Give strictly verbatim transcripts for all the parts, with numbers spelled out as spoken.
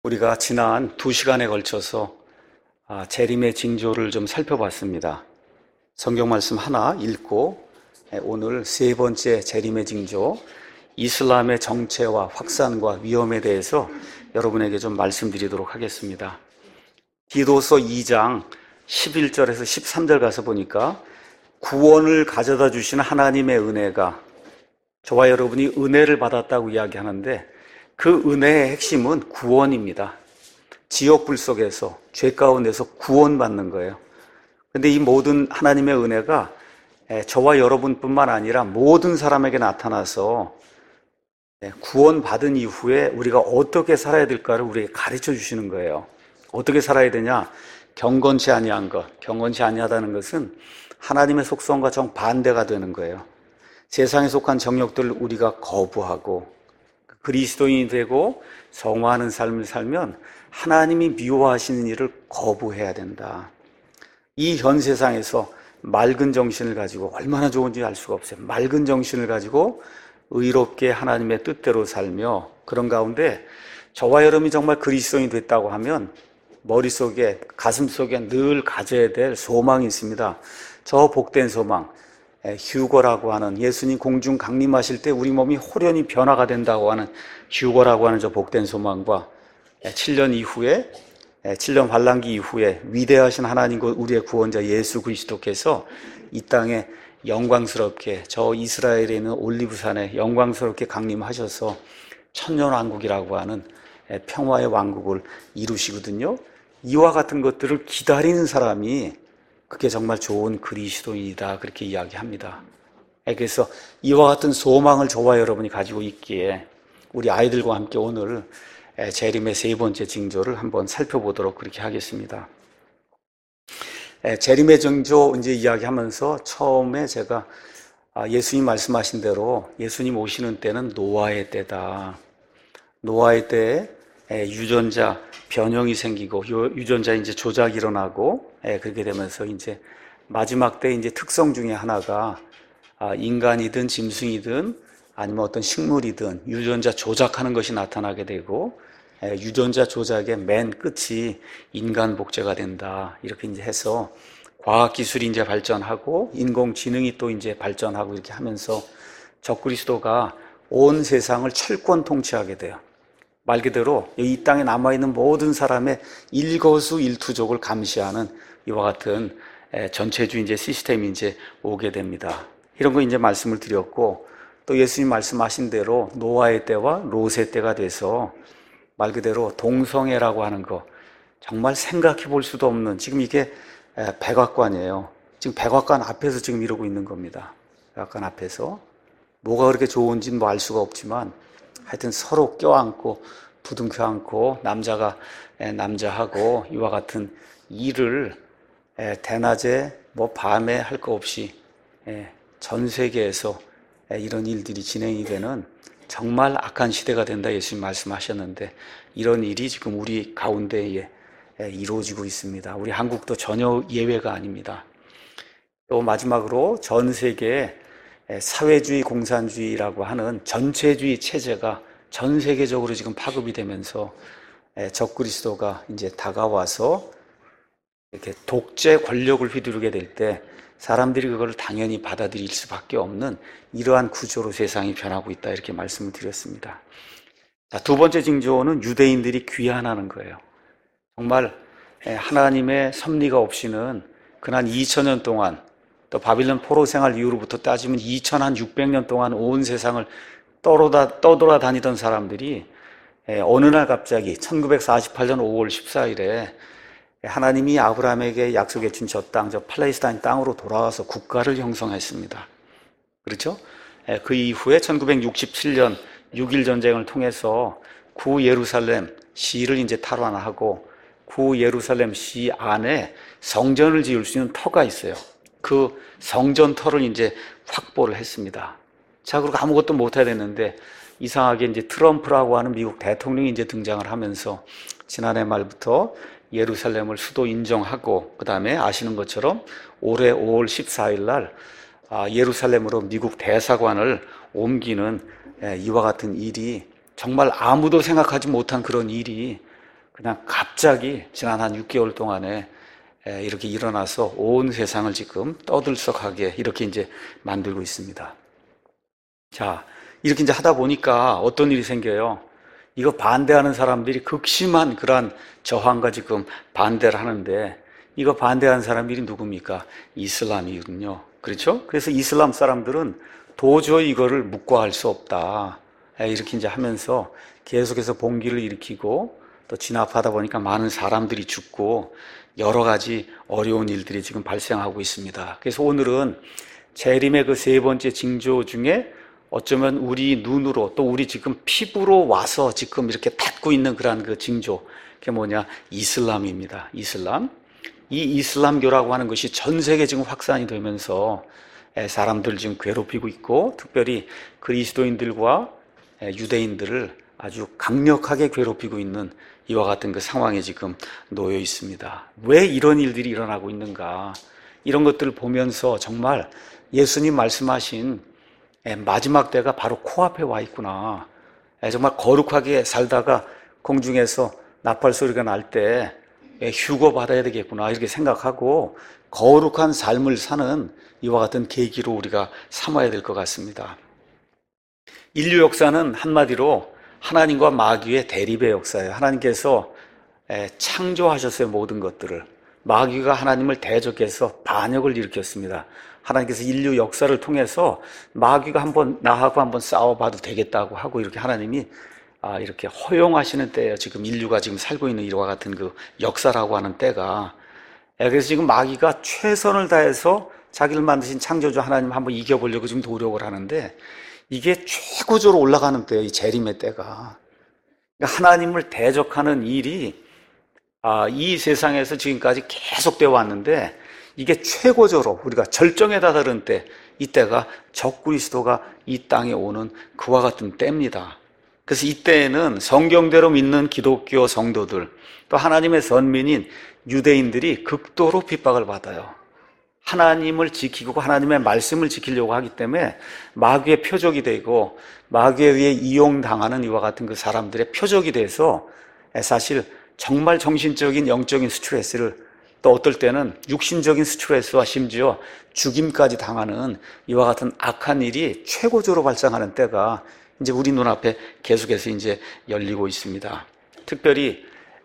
우리가 지난 두 시간에 걸쳐서 재림의 징조를 좀 살펴봤습니다. 성경 말씀 하나 읽고 오늘 세 번째 재림의 징조, 이슬람의 정체와 확산과 위험에 대해서 여러분에게 좀 말씀드리도록 하겠습니다. 디도서 이 장 십일 절에서 십삼 절 가서 보니까 구원을 가져다 주시는 하나님의 은혜가, 저와 여러분이 은혜를 받았다고 이야기하는데 그 은혜의 핵심은 구원입니다. 지옥불 속에서, 죄 가운데서 구원받는 거예요. 근데 이 모든 하나님의 은혜가 저와 여러분뿐만 아니라 모든 사람에게 나타나서 구원받은 이후에 우리가 어떻게 살아야 될까를 우리에게 가르쳐 주시는 거예요. 어떻게 살아야 되냐? 경건치 아니한 것. 경건치 아니하다는 것은 하나님의 속성과 정반대가 되는 거예요. 세상에 속한 정욕들을 우리가 거부하고 그리스도인이 되고 성화하는 삶을 살면 하나님이 미워하시는 일을 거부해야 된다. 이 현 세상에서 맑은 정신을 가지고, 얼마나 좋은지 알 수가 없어요. 맑은 정신을 가지고 의롭게 하나님의 뜻대로 살며, 그런 가운데 저와 여러분이 정말 그리스도인이 됐다고 하면 머릿속에, 가슴속에 늘 가져야 될 소망이 있습니다. 저 복된 소망, 휴거라고 하는, 예수님 공중 강림하실 때 우리 몸이 호련히 변화가 된다고 하는 휴거라고 하는 저 복된 소망과 칠 년 이후에, 칠 년 환란기 이후에 위대하신 하나님 곧 우리의 구원자 예수 그리스도께서 이 땅에 영광스럽게, 저 이스라엘에 있는 올리브산에 영광스럽게 강림하셔서 천년왕국이라고 하는 평화의 왕국을 이루시거든요. 이와 같은 것들을 기다리는 사람이 그게 정말 좋은 그리스도인이다, 그렇게 이야기합니다. 그래서 이와 같은 소망을 저와 여러분이 가지고 있기에 우리 아이들과 함께 오늘 재림의 세 번째 징조를 한번 살펴보도록 그렇게 하겠습니다. 재림의 징조 이제 이야기하면서 처음에 제가 예수님 말씀하신 대로 예수님 오시는 때는 노아의 때다. 노아의 때에 유전자 변형이 생기고 유전자 이제 조작이 일어나고, 그렇게 되면서 이제 마지막 때 이제 특성 중에 하나가 인간이든 짐승이든 아니면 어떤 식물이든 유전자 조작하는 것이 나타나게 되고, 유전자 조작의 맨 끝이 인간 복제가 된다. 이렇게 이제 해서 과학 기술이 이제 발전하고 인공지능이 또 이제 발전하고 이렇게 하면서 적그리스도가 온 세상을 철권 통치하게 돼요. 말 그대로 이 땅에 남아있는 모든 사람의 일거수일투족을 감시하는 이와 같은 전체주의 이제 시스템이 이제 오게 됩니다. 이런 거 이제 말씀을 드렸고, 또 예수님 말씀하신 대로 노아의 때와 롯의 때가 돼서 말 그대로 동성애라고 하는 거, 정말 생각해 볼 수도 없는, 지금 이게 백악관이에요. 지금 백악관 앞에서 지금 이러고 있는 겁니다. 백악관 앞에서. 뭐가 그렇게 좋은지는 뭐 알 수가 없지만 하여튼 서로 껴안고 부둥켜 안고 남자가 남자하고 이와 같은 일을 대낮에 뭐 밤에 할 거 없이 전 세계에서 이런 일들이 진행이 되는 정말 악한 시대가 된다, 예수님 말씀하셨는데 이런 일이 지금 우리 가운데에 이루어지고 있습니다. 우리 한국도 전혀 예외가 아닙니다. 또 마지막으로 전 세계에 사회주의 공산주의라고 하는 전체주의 체제가 전 세계적으로 지금 파급이 되면서 적그리스도가 이제 다가와서 이렇게 독재 권력을 휘두르게 될 때 사람들이 그걸 당연히 받아들일 수밖에 없는 이러한 구조로 세상이 변하고 있다, 이렇게 말씀을 드렸습니다. 자, 두 번째 징조는 유대인들이 귀환하는 거예요. 정말 하나님의 섭리가 없이는 그난 이천 년 동안, 또 바빌론 포로 생활 이후로부터 따지면 이천육백 년 동안 온 세상을 떠돌아, 떠돌아 다니던 사람들이 어느 날 갑자기 천구백사십팔 년 오월 십사일에 하나님이 아브라함에게 약속해 준 저 땅, 저 팔레스타인 땅으로 돌아와서 국가를 형성했습니다. 그렇죠? 그 이후에 천구백육십칠 년 육일 전쟁을 통해서 구 예루살렘 시를 이제 탈환하고 구 예루살렘 시 안에 성전을 지을 수 있는 터가 있어요. 그 성전 터를 이제 확보를 했습니다. 자, 그리고 아무것도 못해야 됐는데 이상하게 이제 트럼프라고 하는 미국 대통령이 이제 등장을 하면서 지난해 말부터 예루살렘을 수도 인정하고, 그 다음에 아시는 것처럼 올해 오월 십사일 날 예루살렘으로 미국 대사관을 옮기는 이와 같은 일이, 정말 아무도 생각하지 못한 그런 일이 그냥 갑자기 지난 한 육 개월 동안에 이렇게 일어나서 온 세상을 지금 떠들썩하게 이렇게 이제 만들고 있습니다. 자, 이렇게 이제 하다 보니까 어떤 일이 생겨요? 이거 반대하는 사람들이 극심한 그러한 저항과 지금 반대를 하는데, 이거 반대하는 사람들이 누굽니까? 이슬람이거든요. 그렇죠? 그래서 이슬람 사람들은 도저히 이거를 묵과할 수 없다. 이렇게 이제 하면서 계속해서 봉기를 일으키고, 또 진압하다 보니까 많은 사람들이 죽고 여러 가지 어려운 일들이 지금 발생하고 있습니다. 그래서 오늘은 재림의 그 세 번째 징조 중에 어쩌면 우리 눈으로 또 우리 지금 피부로 와서 지금 이렇게 닿고 있는 그러한 그 징조, 그게 뭐냐? 이슬람입니다. 이슬람. 이 이슬람교라고 하는 것이 전 세계 지금 확산이 되면서 사람들을 지금 괴롭히고 있고, 특별히 그리스도인들과 유대인들을 아주 강력하게 괴롭히고 있는 이와 같은 그 상황에 지금 놓여 있습니다. 왜 이런 일들이 일어나고 있는가? 이런 것들을 보면서 정말 예수님 말씀하신 마지막 때가 바로 코앞에 와 있구나. 정말 거룩하게 살다가 공중에서 나팔 소리가 날 때 휴거 받아야 되겠구나, 이렇게 생각하고 거룩한 삶을 사는 이와 같은 계기로 우리가 삼아야 될 것 같습니다. 인류 역사는 한마디로 하나님과 마귀의 대립의 역사예요. 하나님께서 창조하셨어요, 모든 것들을. 마귀가 하나님을 대적해서 반역을 일으켰습니다. 하나님께서 인류 역사를 통해서 마귀가 한번 나하고 한번 싸워봐도 되겠다고 하고 이렇게 하나님이 아, 이렇게 허용하시는 때예요. 지금 인류가 지금 살고 있는 이와 같은 그 역사라고 하는 때가. 그래서 지금 마귀가 최선을 다해서 자기를 만드신 창조주 하나님 한번 이겨보려고 지금 노력을 하는데, 이게 최고조로 올라가는 때예요, 이 재림의 때가. 그러니까 하나님을 대적하는 일이 아, 이 세상에서 지금까지 계속되어 왔는데, 이게 최고조로 우리가 절정에 다다른 때, 이때가 적그리스도가 이 땅에 오는 그와 같은 때입니다. 그래서 이때에는 성경대로 믿는 기독교 성도들, 또 하나님의 선민인 유대인들이 극도로 핍박을 받아요. 하나님을 지키고 하나님의 말씀을 지키려고 하기 때문에 마귀의 표적이 되고, 마귀에 의해 이용당하는 이와 같은 그 사람들의 표적이 돼서 사실 정말 정신적인 영적인 스트레스를, 또 어떨 때는 육신적인 스트레스와 심지어 죽임까지 당하는 이와 같은 악한 일이 최고조로 발생하는 때가 이제 우리 눈앞에 계속해서 이제 열리고 있습니다. 특별히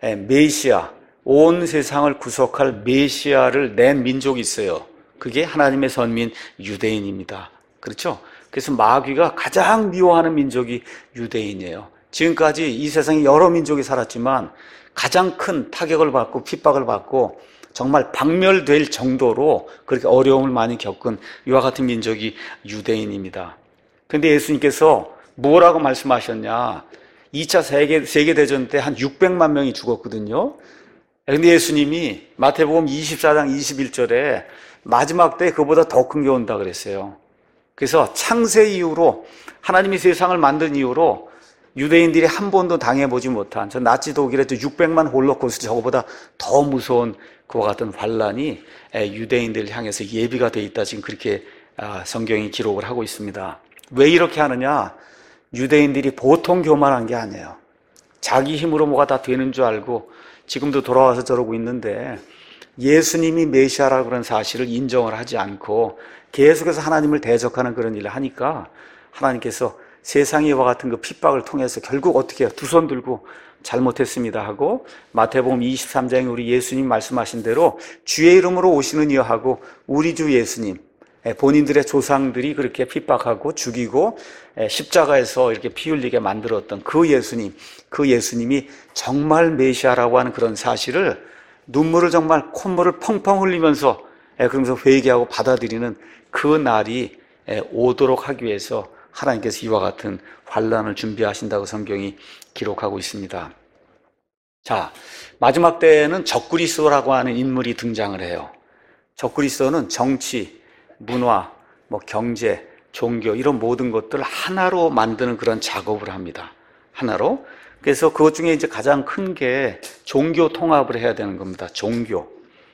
메시아, 온 세상을 구속할 메시아를 낸 민족이 있어요. 그게 하나님의 선민 유대인입니다. 그렇죠? 그래서 마귀가 가장 미워하는 민족이 유대인이에요. 지금까지 이 세상에 여러 민족이 살았지만 가장 큰 타격을 받고 핍박을 받고 정말 박멸될 정도로 그렇게 어려움을 많이 겪은 이와 같은 민족이 유대인입니다. 그런데 예수님께서 뭐라고 말씀하셨냐? 이 차 세계, 세계대전 때 한 육백만 명이 죽었거든요. 그런데 예수님이 마태복음 이십사 장 이십일 절에 마지막 때 그보다 더 큰 게 온다 그랬어요. 그래서 창세 이후로, 하나님이 세상을 만든 이후로 유대인들이 한 번도 당해보지 못한, 저 나치 독일의 육백만 홀로코스트, 저거보다 더 무서운 그와 같은 환란이 유대인들을 향해서 예비가 돼 있다, 지금 그렇게 성경이 기록을 하고 있습니다. 왜 이렇게 하느냐? 유대인들이 보통 교만한 게 아니에요. 자기 힘으로 뭐가 다 되는 줄 알고 지금도 돌아와서 저러고 있는데, 예수님이 메시아라고 그런 사실을 인정을 하지 않고 계속해서 하나님을 대적하는 그런 일을 하니까 하나님께서 세상의 이와 같은 그 핍박을 통해서 결국 어떻게 해요? 두 손 들고 잘못했습니다 하고, 마태복음 이십삼 장에 우리 예수님 말씀하신 대로 주의 이름으로 오시는 이여 하고, 우리 주 예수님, 본인들의 조상들이 그렇게 핍박하고 죽이고 십자가에서 이렇게 피 흘리게 만들었던 그 예수님, 그 예수님이 정말 메시아라고 하는 그런 사실을 눈물을 정말 콧물을 펑펑 흘리면서 그러면서 회개하고 받아들이는 그 날이 오도록 하기 위해서 하나님께서 이와 같은 환란을 준비하신다고 성경이 기록하고 있습니다. 자, 마지막 때에는 적그리스도라고 하는 인물이 등장을 해요. 적그리스도는 정치, 문화, 뭐 경제, 종교, 이런 모든 것들을 하나로 만드는 그런 작업을 합니다. 하나로. 그래서 그것 중에 이제 가장 큰 게 종교 통합을 해야 되는 겁니다. 종교.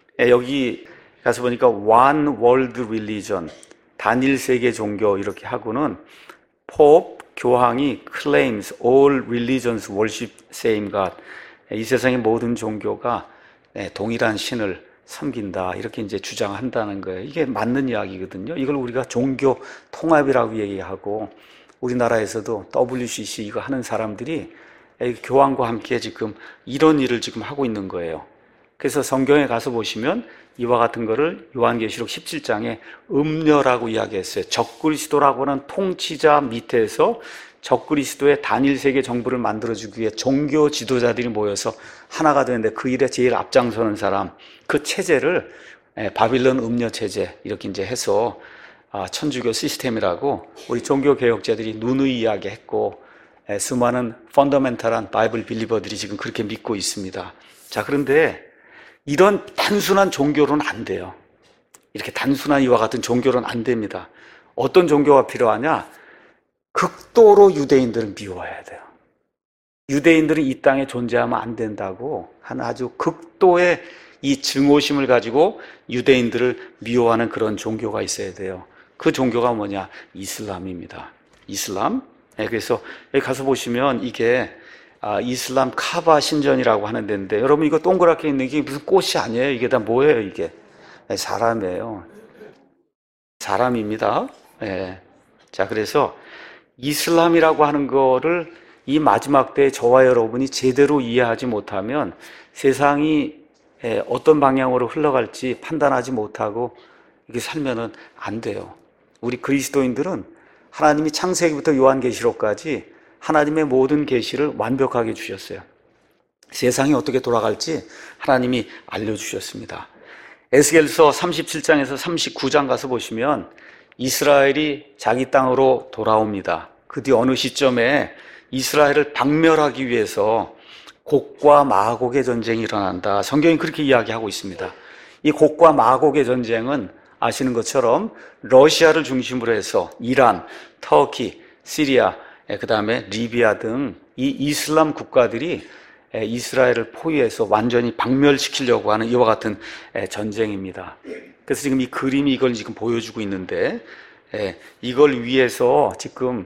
여기 가서 보니까 One World Religion, 단일 세계 종교 이렇게 하고는 Pope, 교황이 claims all religions worship same God. 이 세상의 모든 종교가 동일한 신을 섬긴다 이렇게 이제 주장한다는 거예요. 이게 맞는 이야기거든요. 이걸 우리가 종교 통합이라고 얘기하고 우리나라에서도 더블유씨씨 이거 하는 사람들이 교황과 함께 지금 이런 일을 지금 하고 있는 거예요. 그래서 성경에 가서 보시면 이와 같은 거를 요한계시록 십칠 장에 음녀라고 이야기했어요. 적그리스도라고 하는 통치자 밑에서 적그리스도의 단일 세계 정부를 만들어주기 위해 종교 지도자들이 모여서 하나가 되는데 그 일에 제일 앞장서는 사람, 그 체제를 바빌론 음녀 체제 이렇게 이제 해서 천주교 시스템이라고 우리 종교 개혁자들이 누누이 이야기했고 수많은 펀더멘탈한 바이블 빌리버들이 지금 그렇게 믿고 있습니다. 자, 그런데 이런 단순한 종교로는 안 돼요. 이렇게 단순한 이와 같은 종교로는 안 됩니다. 어떤 종교가 필요하냐? 극도로 유대인들은 미워해야 돼요. 유대인들은 이 땅에 존재하면 안 된다고 하는 아주 극도의 이 증오심을 가지고 유대인들을 미워하는 그런 종교가 있어야 돼요. 그 종교가 뭐냐? 이슬람입니다. 이슬람. 네, 그래서 여기 가서 보시면 이게 아, 이슬람 카바 신전이라고 하는 데인데 여러분 이거 동그랗게 있는 게 무슨 꽃이 아니에요. 이게 다 뭐예요 이게? 네, 사람이에요. 사람입니다. 네. 자, 그래서 이슬람이라고 하는 거를 이 마지막 때에 저와 여러분이 제대로 이해하지 못하면 세상이 어떤 방향으로 흘러갈지 판단하지 못하고 이렇게 살면은 안 돼요. 우리 그리스도인들은 하나님이 창세기부터 요한계시록까지 하나님의 모든 계시를 완벽하게 주셨어요. 세상이 어떻게 돌아갈지 하나님이 알려주셨습니다. 에스겔서 삼십칠 장에서 삼십구 장 가서 보시면 이스라엘이 자기 땅으로 돌아옵니다. 그 뒤 어느 시점에 이스라엘을 박멸하기 위해서 곡과 마곡의 전쟁이 일어난다. 성경이 그렇게 이야기하고 있습니다. 이 곡과 마곡의 전쟁은 아시는 것처럼 러시아를 중심으로 해서 이란, 터키, 시리아, 그 다음에 리비아 등 이 이슬람 국가들이 이스라엘을 포위해서 완전히 박멸시키려고 하는 이와 같은 전쟁입니다. 그래서 지금 이 그림이 이걸 지금 보여주고 있는데 이걸 위해서 지금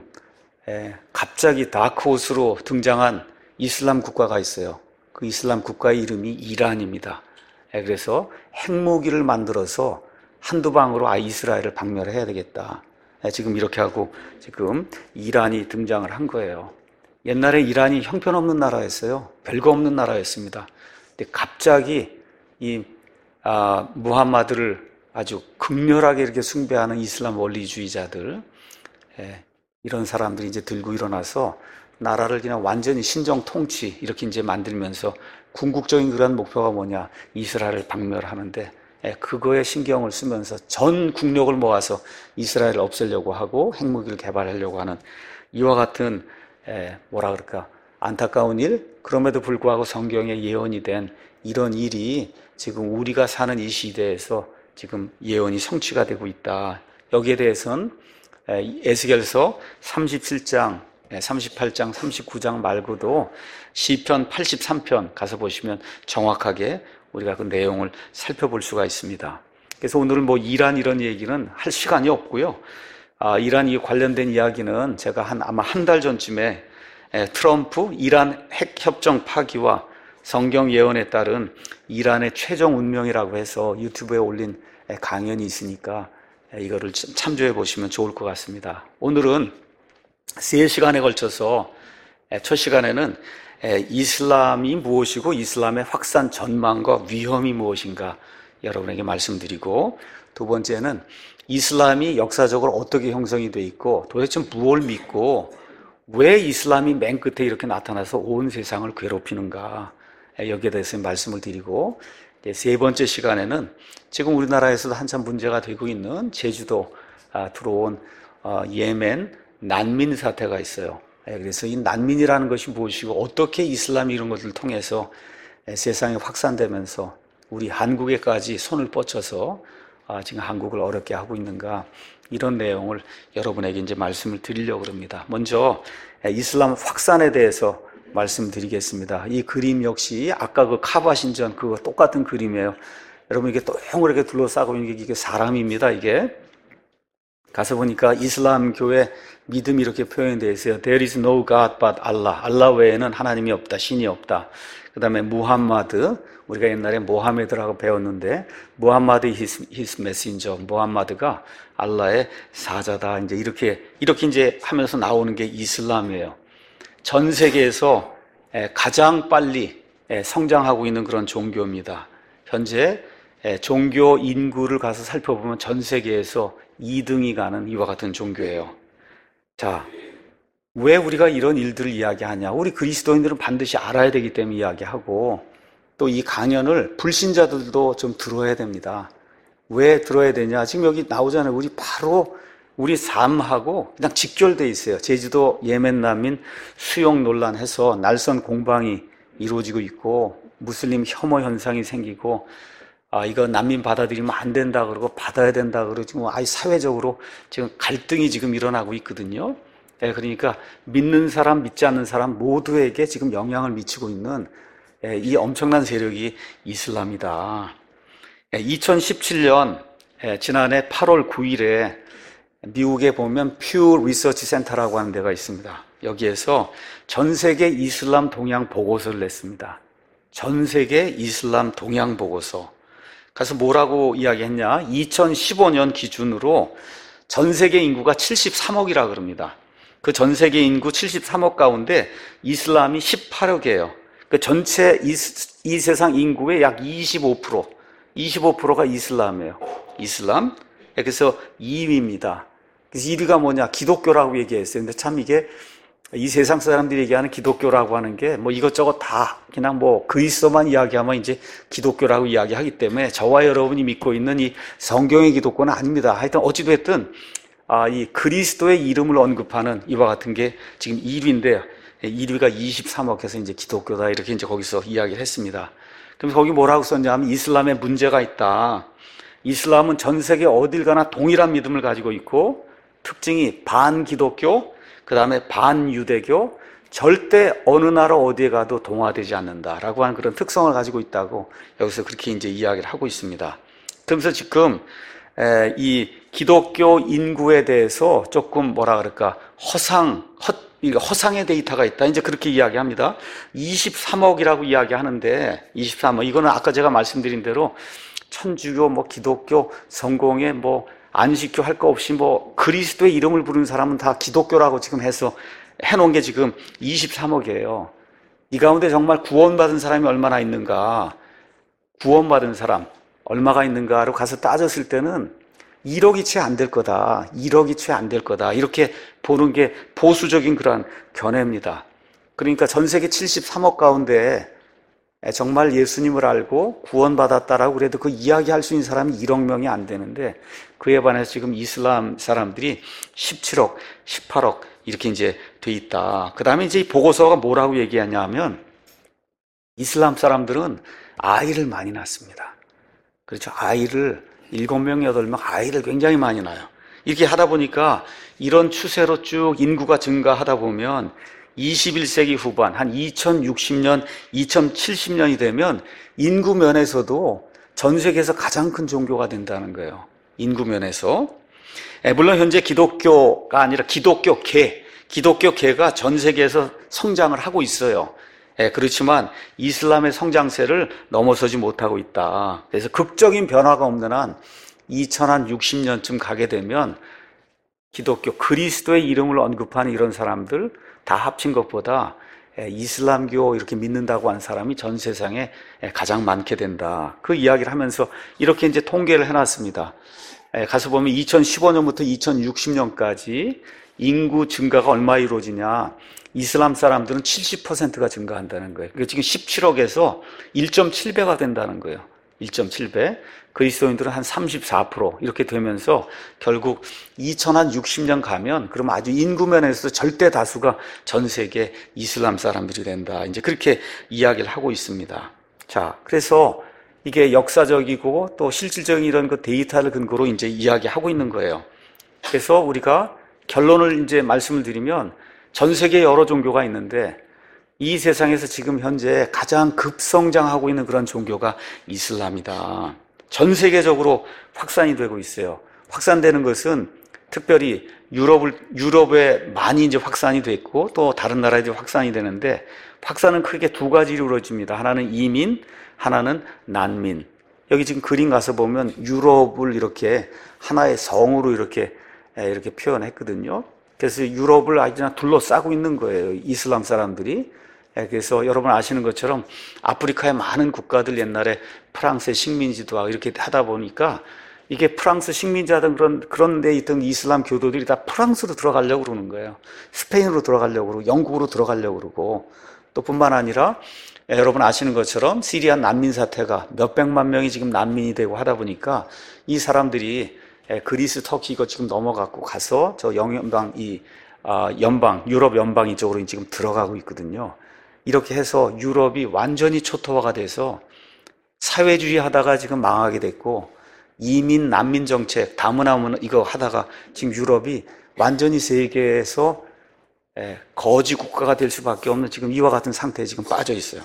갑자기 다크호스로 등장한 이슬람 국가가 있어요. 그 이슬람 국가의 이름이 이란입니다. 그래서 핵무기를 만들어서 한두 방으로 아 이스라엘을 박멸해야 되겠다. 지금 이렇게 하고 지금 이란이 등장을 한 거예요. 옛날에 이란이 형편없는 나라였어요. 별거 없는 나라였습니다. 근데 갑자기 이 아, 무함마드를 아주 극렬하게 이렇게 숭배하는 이슬람 원리주의자들 예, 이런 사람들이 이제 들고 일어나서 나라를 그냥 완전히 신정 통치 이렇게 이제 만들면서 궁극적인 그런 목표가 뭐냐? 이스라엘을 박멸하는데 예, 그거에 신경을 쓰면서 전 국력을 모아서 이스라엘을 없애려고 하고 핵무기를 개발하려고 하는 이와 같은 에, 뭐라 그럴까 안타까운 일, 그럼에도 불구하고 성경에 예언이 된 이런 일이 지금 우리가 사는 이 시대에서 지금 예언이 성취가 되고 있다. 여기에 대해서는 에스겔서 삼십칠 장, 삼십팔 장, 삼십구 장 말고도 시편 팔십삼 편 가서 보시면 정확하게 우리가 그 내용을 살펴볼 수가 있습니다. 그래서 오늘은 뭐 이란 이런 얘기는 할 시간이 없고요. 아, 이란 이 관련된 이야기는 제가 한 아마 한 달 전쯤에 에, 트럼프 이란 핵협정 파기와 성경 예언에 따른 이란의 최종 운명이라고 해서 유튜브에 올린 에, 강연이 있으니까 에, 이거를 참조해 보시면 좋을 것 같습니다. 오늘은 세 시간에 걸쳐서 에, 첫 시간에는 에, 이슬람이 무엇이고 이슬람의 확산 전망과 위험이 무엇인가 여러분에게 말씀드리고, 두 번째는 이슬람이 역사적으로 어떻게 형성이 돼 있고 도대체 무엇을 믿고 왜 이슬람이 맨 끝에 이렇게 나타나서 온 세상을 괴롭히는가, 여기에 대해서 말씀을 드리고, 세 번째 시간에는 지금 우리나라에서도 한참 문제가 되고 있는 제주도 들어온 예멘 난민 사태가 있어요. 그래서 이 난민이라는 것이 무엇이고 어떻게 이슬람이 이런 것들을 통해서 세상에 확산되면서 우리 한국에까지 손을 뻗쳐서 지금 한국을 어렵게 하고 있는가, 이런 내용을 여러분에게 이제 말씀을 드리려고 합니다. 먼저 이슬람 확산에 대해서 말씀드리겠습니다. 이 그림 역시 아까 그 카바 신전 그거 똑같은 그림이에요. 여러분 이게 동그랗게 둘러싸고 있는 게 이게 사람입니다. 이게 가서 보니까 이슬람 교회 믿음이 이렇게 표현되어 있어요. There is no God but Allah. 알라 외에는 하나님이 없다, 신이 없다. 그 다음에 무함마드, 우리가 옛날에 모하메드라고 배웠는데 무함마드 his, his messenger, 무함마드가 알라의 사자다. 이제 이렇게 이렇게 이제 하면서 나오는 게 이슬람이에요. 전 세계에서 가장 빨리 성장하고 있는 그런 종교입니다. 현재 종교 인구를 가서 살펴보면 전 세계에서 이 등이 가는 이와 같은 종교예요. 자, 왜 우리가 이런 일들을 이야기하냐? 우리 그리스도인들은 반드시 알아야 되기 때문에 이야기하고, 또 이 강연을 불신자들도 좀 들어야 됩니다. 왜 들어야 되냐? 지금 여기 나오잖아요. 우리 바로 우리 삶하고 그냥 직결돼 있어요. 제주도 예멘 난민 수용 논란 해서 날선 공방이 이루어지고 있고, 무슬림 혐오 현상이 생기고, 아, 이거 난민 받아들이면 안 된다 그러고 받아야 된다 그러고 지금 아예 사회적으로 지금 갈등이 지금 일어나고 있거든요. 예, 그러니까 믿는 사람, 믿지 않는 사람 모두에게 지금 영향을 미치고 있는 예, 이 엄청난 세력이 이슬람이다. 예, 이천십칠 년 예, 지난해 팔월 구일에 미국에 보면 퓨 리서치 센터라고 하는 데가 있습니다. 여기에서 전 세계 이슬람 동향 보고서를 냈습니다. 전 세계 이슬람 동향 보고서. 그래서 뭐라고 이야기했냐? 이천십오 년 기준으로 전 세계 인구가 칠십삼억이라 그럽니다. 그 전 세계 인구 칠십삼억 가운데 이슬람이 십팔억이에요. 그 전체 이, 이 세상 인구의 약 이십오 퍼센트, 이십오 퍼센트가 이슬람이에요. 이슬람. 그래서 이 위입니다. 그래서 일 위가 뭐냐? 기독교라고 얘기했어요. 근데 참 이게 이 세상 사람들이 얘기하는 기독교라고 하는 게 뭐 이것저것 다 그냥 뭐 그리스도만 이야기하면 이제 기독교라고 이야기하기 때문에 저와 여러분이 믿고 있는 이 성경의 기독교는 아닙니다. 하여튼 어찌됐든 아, 이 그리스도의 이름을 언급하는 이와 같은 게 지금 일 위인데 일 위가 이십삼억 해서 이제 기독교다 이렇게 이제 거기서 이야기를 했습니다. 그럼 거기 뭐라고 썼냐면 이슬람에 문제가 있다. 이슬람은 전 세계 어딜 가나 동일한 믿음을 가지고 있고 특징이 반기독교, 그 다음에 반유대교, 절대 어느 나라 어디에 가도 동화되지 않는다라고 하는 그런 특성을 가지고 있다고 여기서 그렇게 이제 이야기를 하고 있습니다. 그러면서 지금 이 기독교 인구에 대해서 조금 뭐라 그럴까 허상, 허, 허상의 데이터가 있다. 이제 그렇게 이야기합니다. 이십삼억이라고 이야기하는데 이십삼억 이거는 아까 제가 말씀드린 대로 천주교, 뭐 기독교, 성공회, 뭐 안식교 할 거 없이 뭐 그리스도의 이름을 부르는 사람은 다 기독교라고 지금 해서 해놓은 게 지금 이십삼억이에요. 이 가운데 정말 구원받은 사람이 얼마나 있는가, 구원받은 사람 얼마가 있는가로 가서 따졌을 때는 일억이 채 안 될 거다, 일억이 채 안 될 거다 이렇게 보는 게 보수적인 그런 견해입니다. 그러니까 전 세계 칠십삼억 가운데 정말 예수님을 알고 구원받았다라고 그래도 그 이야기할 수 있는 사람이 일억 명이 안 되는데 그에 반해서 지금 이슬람 사람들이 십칠억, 십팔억 이렇게 이제 돼 있다. 그 다음에 이제 이 보고서가 뭐라고 얘기하냐 하면 이슬람 사람들은 아이를 많이 낳습니다. 그렇죠. 아이를 일곱 명, 여덟 명 아이를 굉장히 많이 낳아요. 이렇게 하다 보니까 이런 추세로 쭉 인구가 증가하다 보면 이십일 세기 후반 한 이천육십 년, 이천칠십 년이 되면 인구 면에서도 전 세계에서 가장 큰 종교가 된다는 거예요. 인구 면에서. 물론 현재 기독교가 아니라 기독교계, 기독교계가 전 세계에서 성장을 하고 있어요. 그렇지만 이슬람의 성장세를 넘어서지 못하고 있다. 그래서 극적인 변화가 없는 한 이천육십 년쯤 가게 되면 기독교, 그리스도의 이름을 언급하는 이런 사람들 다 합친 것보다 이슬람교 이렇게 믿는다고 한 사람이 전 세상에 가장 많게 된다. 그 이야기를 하면서 이렇게 이제 통계를 해놨습니다. 가서 보면 이천십오 년부터 이천육십 년까지 인구 증가가 얼마 이루어지냐. 이슬람 사람들은 칠십 퍼센트가 증가한다는 거예요. 그러니까 지금 십칠억에서 일 점 칠 배가 된다는 거예요. 일 점 칠 배. 그리스도인들은 한 삼십사 퍼센트 이렇게 되면서 결국 이천육십 년 가면 그럼 아주 인구 면에서 절대 다수가 전 세계 이슬람 사람들이 된다. 이제 그렇게 이야기를 하고 있습니다. 자, 그래서 이게 역사적이고 또 실질적인 이런 그 데이터를 근거로 이제 이야기하고 있는 거예요. 그래서 우리가 결론을 이제 말씀을 드리면 전 세계 여러 종교가 있는데 이 세상에서 지금 현재 가장 급성장하고 있는 그런 종교가 이슬람이다. 전 세계적으로 확산이 되고 있어요. 확산되는 것은 특별히 유럽을, 유럽에 많이 이제 확산이 됐고 또 다른 나라에 확산이 되는데 확산은 크게 두 가지로 이루어집니다. 하나는 이민, 하나는 난민. 여기 지금 그림 가서 보면 유럽을 이렇게 하나의 성으로 이렇게, 이렇게 표현했거든요. 그래서 유럽을 아주 둘러싸고 있는 거예요. 이슬람 사람들이. 그래서 여러분 아시는 것처럼 아프리카의 많은 국가들 옛날에 프랑스의 식민지도 이렇게 하다 보니까 이게 프랑스 식민지하던 그런, 그런 데 있던 이슬람 교도들이 다 프랑스로 들어가려고 그러는 거예요. 스페인으로 들어가려고 그러고, 영국으로 들어가려고 그러고, 또 뿐만 아니라, 예, 여러분 아시는 것처럼 시리아 난민 사태가 몇백만 명이 지금 난민이 되고 하다 보니까 이 사람들이 예, 그리스, 터키 이거 지금 넘어가고 가서 저 영연방, 이, 아, 연방, 유럽 연방 이쪽으로 지금 들어가고 있거든요. 이렇게 해서 유럽이 완전히 초토화가 돼서 사회주의 하다가 지금 망하게 됐고, 이민, 난민 정책, 다문화 이거 하다가 지금 유럽이 완전히 세계에서 거지 국가가 될 수밖에 없는 지금 이와 같은 상태에 지금 빠져 있어요.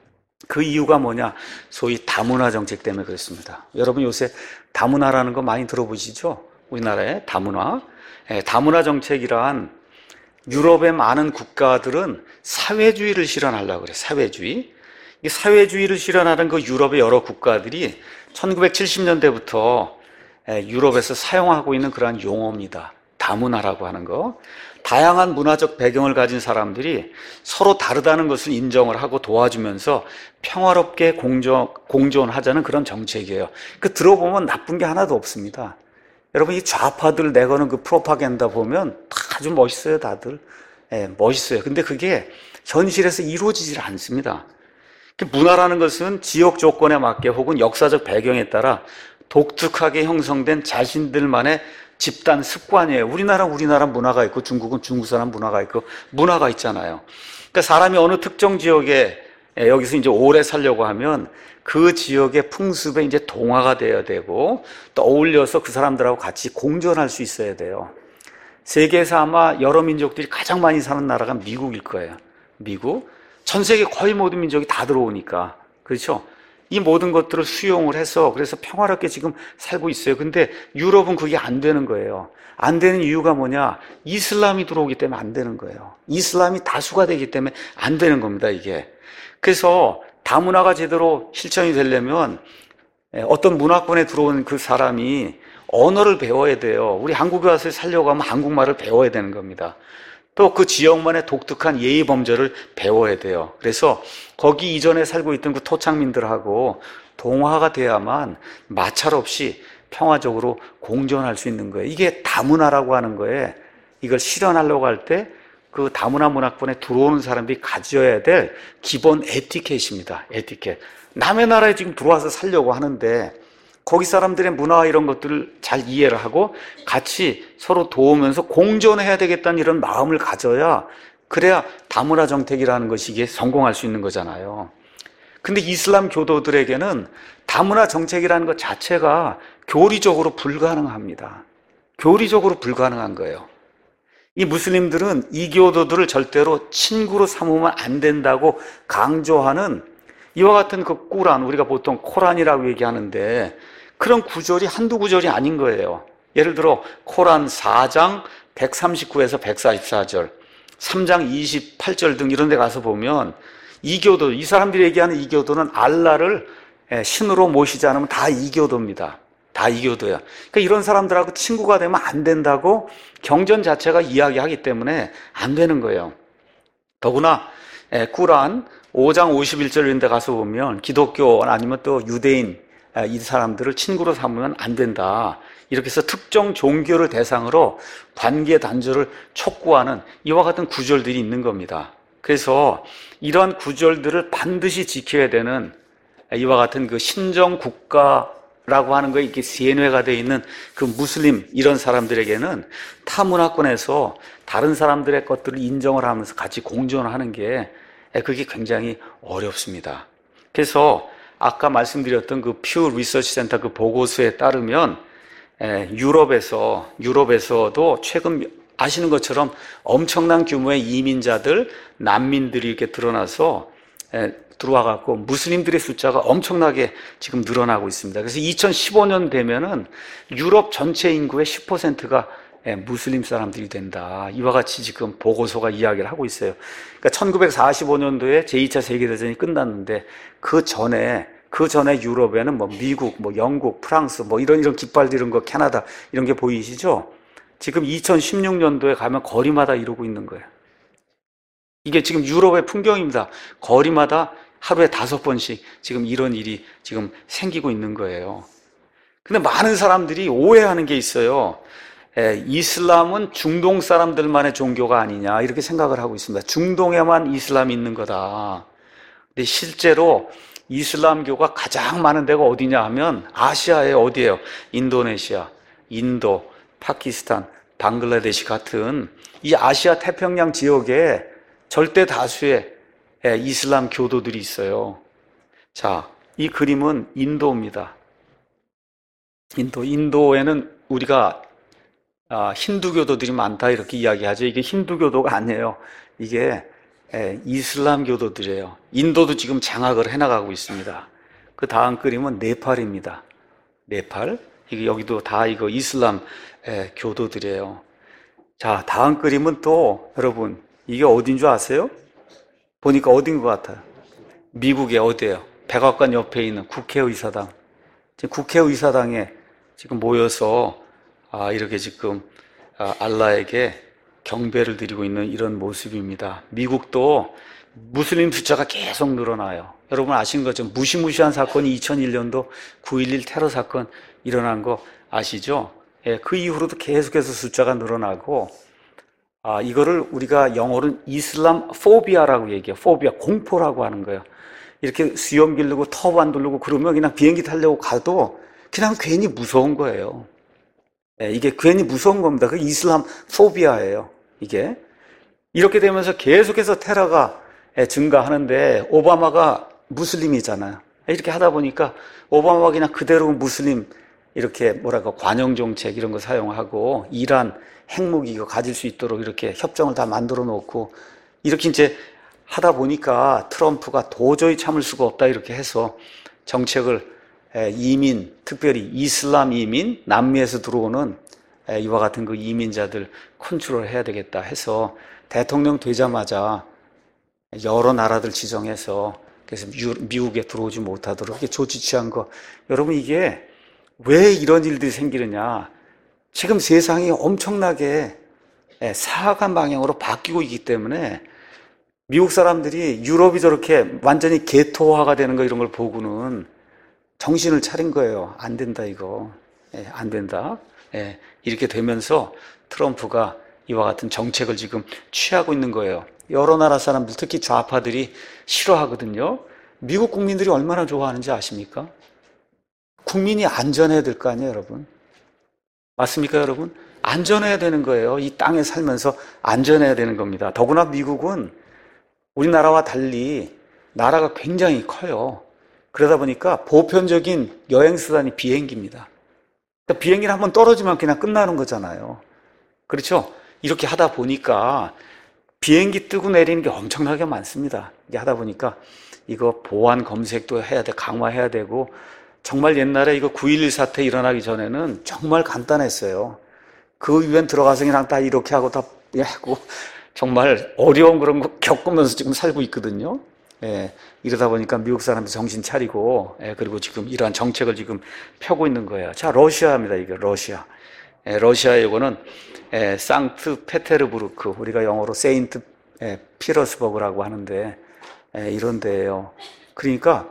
그 이유가 뭐냐? 소위 다문화 정책 때문에 그렇습니다. 여러분 요새 다문화라는 거 많이 들어보시죠? 우리나라의 다문화. 다문화 정책이란 유럽의 많은 국가들은 사회주의를 실현하려고 그래요. 사회주의. 이 사회주의를 실현하는 그 유럽의 여러 국가들이 천구백칠십 년대부터 유럽에서 사용하고 있는 그러한 용어입니다. 다문화라고 하는 거. 다양한 문화적 배경을 가진 사람들이 서로 다르다는 것을 인정을 하고 도와주면서 평화롭게 공존, 공존하자는 그런 정책이에요. 그 들어보면 나쁜 게 하나도 없습니다. 여러분 이 좌파들 내거는 그 프로파간다 보면 다 아주 멋있어요, 다들. 예, 멋있어요. 근데 그게 현실에서 이루어지질 않습니다. 문화라는 것은 지역 조건에 맞게 혹은 역사적 배경에 따라 독특하게 형성된 자신들만의 집단 습관이에요. 우리나라는 우리나라 문화가 있고 중국은 중국 사람 문화가 있고 문화가 있잖아요. 그러니까 사람이 어느 특정 지역에 여기서 이제 오래 살려고 하면 그 지역의 풍습에 이제 동화가 되어야 되고 또 어울려서 그 사람들하고 같이 공존할 수 있어야 돼요. 세계에서 아마 여러 민족들이 가장 많이 사는 나라가 미국일 거예요. 미국. 전 세계 거의 모든 민족이 다 들어오니까. 그렇죠? 이 모든 것들을 수용을 해서 그래서 평화롭게 지금 살고 있어요. 근데 유럽은 그게 안 되는 거예요. 안 되는 이유가 뭐냐? 이슬람이 들어오기 때문에 안 되는 거예요. 이슬람이 다수가 되기 때문에 안 되는 겁니다, 이게. 그래서 다문화가 제대로 실천이 되려면 어떤 문화권에 들어온 그 사람이 언어를 배워야 돼요. 우리 한국에 와서 살려고 하면 한국말을 배워야 되는 겁니다. 또 그 지역만의 독특한 예의 범절을 배워야 돼요. 그래서 거기 이전에 살고 있던 그 토착민들하고 동화가 돼야만 마찰 없이 평화적으로 공존할 수 있는 거예요. 이게 다문화라고 하는 거에 이걸 실현하려고 할 때 그 다문화 문화권에 들어오는 사람들이 가져야 될 기본 에티켓입니다. 에티켓. 남의 나라에 지금 들어와서 살려고 하는데 거기 사람들의 문화와 이런 것들을 잘 이해를 하고 같이 서로 도우면서 공존해야 되겠다는 이런 마음을 가져야 그래야 다문화 정책이라는 것이 이게 성공할 수 있는 거잖아요. 근데 이슬람 교도들에게는 다문화 정책이라는 것 자체가 교리적으로 불가능합니다. 교리적으로 불가능한 거예요. 이 무슬림들은 이 교도들을 절대로 친구로 삼으면 안 된다고 강조하는 이와 같은 그 꾸란, 우리가 보통 코란이라고 얘기하는데 그런 구절이 한두 구절이 아닌 거예요. 예를 들어 코란 사 장 백삼십구에서 백사십사 절, 삼 장 이십팔 절 등 이런 데 가서 보면 이 교도, 이 사람들이 얘기하는 이 교도는 알라를 신으로 모시지 않으면 다 이 교도입니다. 다 이 교도야. 그러니까 이런 사람들하고 친구가 되면 안 된다고 경전 자체가 이야기하기 때문에 안 되는 거예요. 더구나 꾸란 오 장 오십일 절 이런 데 가서 보면 기독교 아니면 또 유대인 이 사람들을 친구로 삼으면 안 된다. 이렇게 해서 특정 종교를 대상으로 관계 단절을 촉구하는 이와 같은 구절들이 있는 겁니다. 그래서 이러한 구절들을 반드시 지켜야 되는 이와 같은 그 신정 국가라고 하는 거에 이렇게 세뇌가 되어 있는 그 무슬림 이런 사람들에게는 타 문화권에서 다른 사람들의 것들을 인정을 하면서 같이 공존하는 게 그게 굉장히 어렵습니다. 그래서 아까 말씀드렸던 그 퓨 리서치 센터 그 보고서에 따르면 유럽에서 유럽에서도 최근 아시는 것처럼 엄청난 규모의 이민자들, 난민들이 이렇게 드러나서 들어와 갖고 무슬림들의 숫자가 엄청나게 지금 늘어나고 있습니다. 그래서 이천십오 년 되면은 유럽 전체 인구의 십 퍼센트가 예, 무슬림 사람들이 된다. 이와 같이 지금 보고서가 이야기를 하고 있어요. 그러니까 천구백사십오 년도에 제이 차 세계대전이 끝났는데 그 전에 그 전에 유럽에는 뭐 미국, 뭐 영국, 프랑스, 뭐 이런 이런 깃발들 이런 거 캐나다 이런 게 보이시죠? 지금 이천십육 년도에 가면 거리마다 이러고 있는 거예요. 이게 지금 유럽의 풍경입니다. 거리마다 하루에 다섯 번씩 지금 이런 일이 지금 생기고 있는 거예요. 근데 많은 사람들이 오해하는 게 있어요. 에, 이슬람은 중동 사람들만의 종교가 아니냐 이렇게 생각을 하고 있습니다. 중동에만 이슬람이 있는 거다. 근데 실제로 이슬람교가 가장 많은 데가 어디냐 하면 아시아에 어디예요? 인도네시아, 인도, 파키스탄, 방글라데시 같은 이 아시아 태평양 지역에 절대 다수의 이슬람 교도들이 있어요. 자, 이 그림은 인도입니다. 인도, 인도에는 우리가 힌두교도들이 많다 이렇게 이야기하죠. 이게 힌두교도가 아니에요. 이게 이슬람 교도들이에요. 인도도 지금 장악을 해나가고 있습니다. 그 다음 그림은 네팔입니다. 네팔. 이게 여기도 다 이거 이슬람 교도들이에요. 자, 다음 그림은 또 여러분 이게 어딘 줄 아세요? 보니까 어딘 것 같아요? 미국의 어디예요? 백악관 옆에 있는 국회의사당. 지금 국회의사당에 지금 모여서 아, 이렇게 지금 아, 알라에게 경배를 드리고 있는 이런 모습입니다. 미국도 무슬림 숫자가 계속 늘어나요. 여러분 아시는 것처럼 무시무시한 사건이 이천일 년도 구일일 테러 사건 일어난 거 아시죠? 예, 그 이후로도 계속해서 숫자가 늘어나고 아, 이거를 우리가 영어로는 이슬람 포비아라고 얘기해요. 포비아, 공포라고 하는 거예요. 이렇게 수염 기르고 터반 두르고 그러면 그냥 비행기 타려고 가도 그냥 괜히 무서운 거예요. 예, 이게 괜히 무서운 겁니다. 그 이슬람 포비아예요. 이게 이렇게 되면서 계속해서 테러가 증가하는데 오바마가 무슬림이잖아요. 이렇게 하다 보니까 오바마가 그냥 그대로 무슬림 이렇게 뭐랄까 관용 정책 이런 거 사용하고 이란 핵무기 이거 가질 수 있도록 이렇게 협정을 다 만들어 놓고 이렇게 이제 하다 보니까 트럼프가 도저히 참을 수가 없다 이렇게 해서 정책을 이민, 특별히 이슬람 이민, 남미에서 들어오는 이와 같은 그 이민자들 컨트롤 해야 되겠다 해서 대통령 되자마자 여러 나라들 지정해서 그래서 미국에 들어오지 못하도록 이렇게 조치 취한 거. 여러분 이게 왜 이런 일들이 생기느냐? 지금 세상이 엄청나게 사악한 방향으로 바뀌고 있기 때문에 미국 사람들이 유럽이 저렇게 완전히 게토화가 되는 거 이런 걸 보고는 정신을 차린 거예요. 안 된다 이거. 예, 안 된다. 예, 이렇게 되면서 트럼프가 이와 같은 정책을 지금 취하고 있는 거예요. 여러 나라 사람들, 특히 좌파들이 싫어하거든요. 미국 국민들이 얼마나 좋아하는지 아십니까? 국민이 안전해야 될 거 아니에요, 여러분? 맞습니까, 여러분? 안전해야 되는 거예요. 이 땅에 살면서 안전해야 되는 겁니다. 더구나 미국은 우리나라와 달리 나라가 굉장히 커요. 그러다 보니까 보편적인 여행수단이 비행기입니다. 그러니까 비행기는 한번 떨어지면 그냥 끝나는 거잖아요. 그렇죠? 이렇게 하다 보니까 비행기 뜨고 내리는 게 엄청나게 많습니다. 이게 하다 보니까 이거 보안 검색도 해야 돼, 강화해야 되고 정말 옛날에 이거 구일일 사태 일어나기 전에는 정말 간단했어요. 그 유엔 들어가서 그냥 다 이렇게 하고 다 하고 정말 어려운 그런 거 겪으면서 지금 살고 있거든요. 예, 이러다 보니까 미국 사람들 정신 차리고 예, 그리고 지금 이러한 정책을 지금 펴고 있는 거예요. 자, 러시아입니다. 이게 러시아. 예, 러시아 이거는 예, 상트페테르부르크, 우리가 영어로 세인트 예, 피터스버그라고 하는데 예, 이런 데예요. 그러니까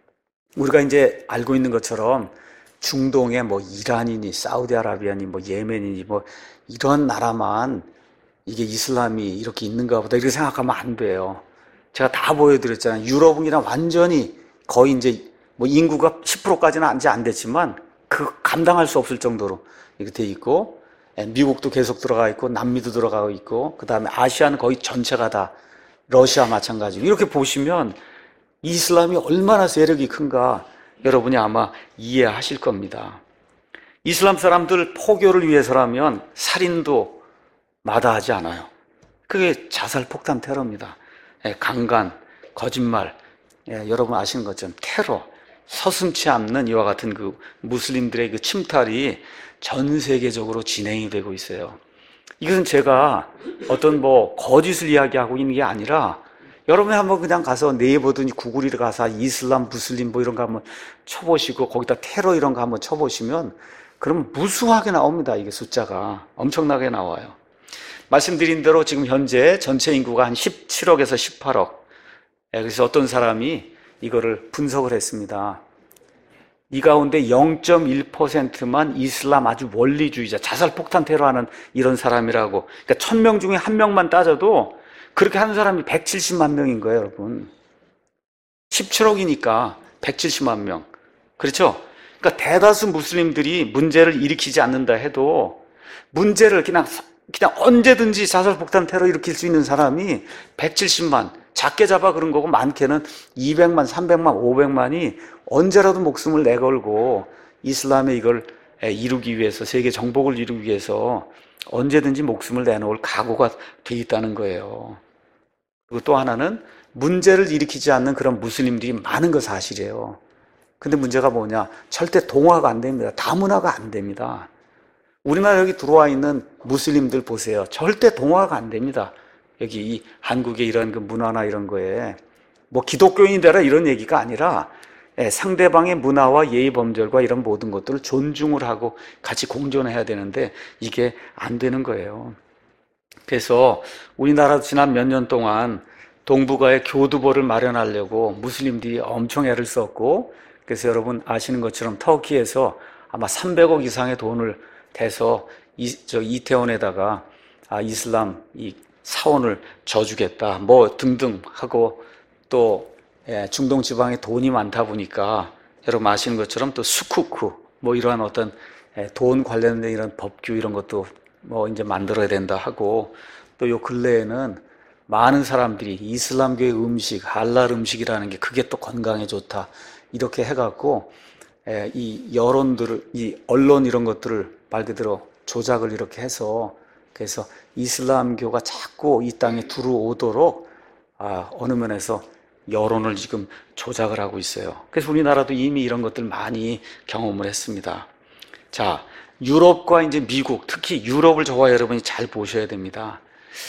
우리가 이제 알고 있는 것처럼 중동에 뭐 이란이니 사우디아라비아니 뭐 예멘이니 뭐 이런 나라만 이게 이슬람이 이렇게 있는가 보다 이렇게 생각하면 안 돼요. 제가 다 보여드렸잖아요. 유럽은 그냥 완전히 거의 이제 뭐 인구가 십 퍼센트까지는 이제 안 됐지만 그 감당할 수 없을 정도로 이렇게 돼 있고 미국도 계속 들어가 있고 남미도 들어가고 있고 그 다음에 아시아는 거의 전체가 다 러시아 마찬가지고 이렇게 보시면 이슬람이 얼마나 세력이 큰가 여러분이 아마 이해하실 겁니다. 이슬람 사람들 포교를 위해서라면 살인도 마다하지 않아요. 그게 자살 폭탄 테러입니다. 예, 강간, 거짓말, 예, 여러분 아시는 것처럼 테러, 서슴치 않는 이와 같은 그 무슬림들의 그 침탈이 전 세계적으로 진행이 되고 있어요. 이것은 제가 어떤 뭐 거짓을 이야기하고 있는 게 아니라 여러분이 한번 그냥 가서 네이버든지 구글에 가서 이슬람, 무슬림 뭐 이런 거 한번 쳐보시고 거기다 테러 이런 거 한번 쳐보시면 그러면 무수하게 나옵니다. 이게 숫자가 엄청나게 나와요. 말씀드린 대로 지금 현재 전체 인구가 한 십칠억에서 십팔억. 그래서 어떤 사람이 이거를 분석을 했습니다. 이 가운데 영 점 일 퍼센트만 이슬람 아주 원리주의자, 자살폭탄 테러하는 이런 사람이라고. 그러니까 천 명 중에 한 명만 따져도 그렇게 하는 사람이 백칠십만 명인 거예요, 여러분. 십칠억이니까 백칠십만 명. 그렇죠? 그러니까 대다수 무슬림들이 문제를 일으키지 않는다 해도 문제를 그냥, 그냥 언제든지 자살폭탄 테러 일으킬 수 있는 사람이 백칠십만. 작게 잡아 그런 거고 많게는 이백만, 삼백만, 오백만이 언제라도 목숨을 내걸고 이슬람의 이걸 이루기 위해서, 세계 정복을 이루기 위해서 언제든지 목숨을 내놓을 각오가 돼 있다는 거예요. 그리고 또 하나는 문제를 일으키지 않는 그런 무슬림들이 많은 거 사실이에요. 근데 문제가 뭐냐? 절대 동화가 안 됩니다. 다문화가 안 됩니다. 우리나라 여기 들어와 있는 무슬림들 보세요. 절대 동화가 안 됩니다. 여기 이 한국의 이런 그 문화나 이런 거에 뭐 기독교인이 되라 이런 얘기가 아니라 상대방의 문화와 예의 범절과 이런 모든 것들을 존중을 하고 같이 공존해야 되는데 이게 안 되는 거예요. 그래서 우리나라도 지난 몇 년 동안 동북아에 교두보를 마련하려고 무슬림들이 엄청 애를 썼고, 그래서 여러분 아시는 것처럼 터키에서 아마 삼백억 이상의 돈을 대서 이, 저 이태원에다가 아, 이슬람 이 사원을 져주겠다 뭐 등등 하고, 또 예, 중동 지방에 돈이 많다 보니까 여러분 아시는 것처럼 또 수쿠쿠 뭐 이러한 어떤 예, 돈 관련된 이런 법규 이런 것도 뭐 이제 만들어야 된다 하고, 또 요 근래에는 많은 사람들이 이슬람교의 음식, 할랄 음식이라는 게 그게 또 건강에 좋다 이렇게 해갖고 예, 이 여론들을, 이 언론 이런 것들을 말 그대로 조작을 이렇게 해서, 그래서 이슬람교가 자꾸 이 땅에 들어오도록 아, 어느 면에서 여론을 지금 조작을 하고 있어요. 그래서 우리나라도 이미 이런 것들 많이 경험을 했습니다. 자, 유럽과 이제 미국, 특히 유럽을 저와 여러분이 잘 보셔야 됩니다.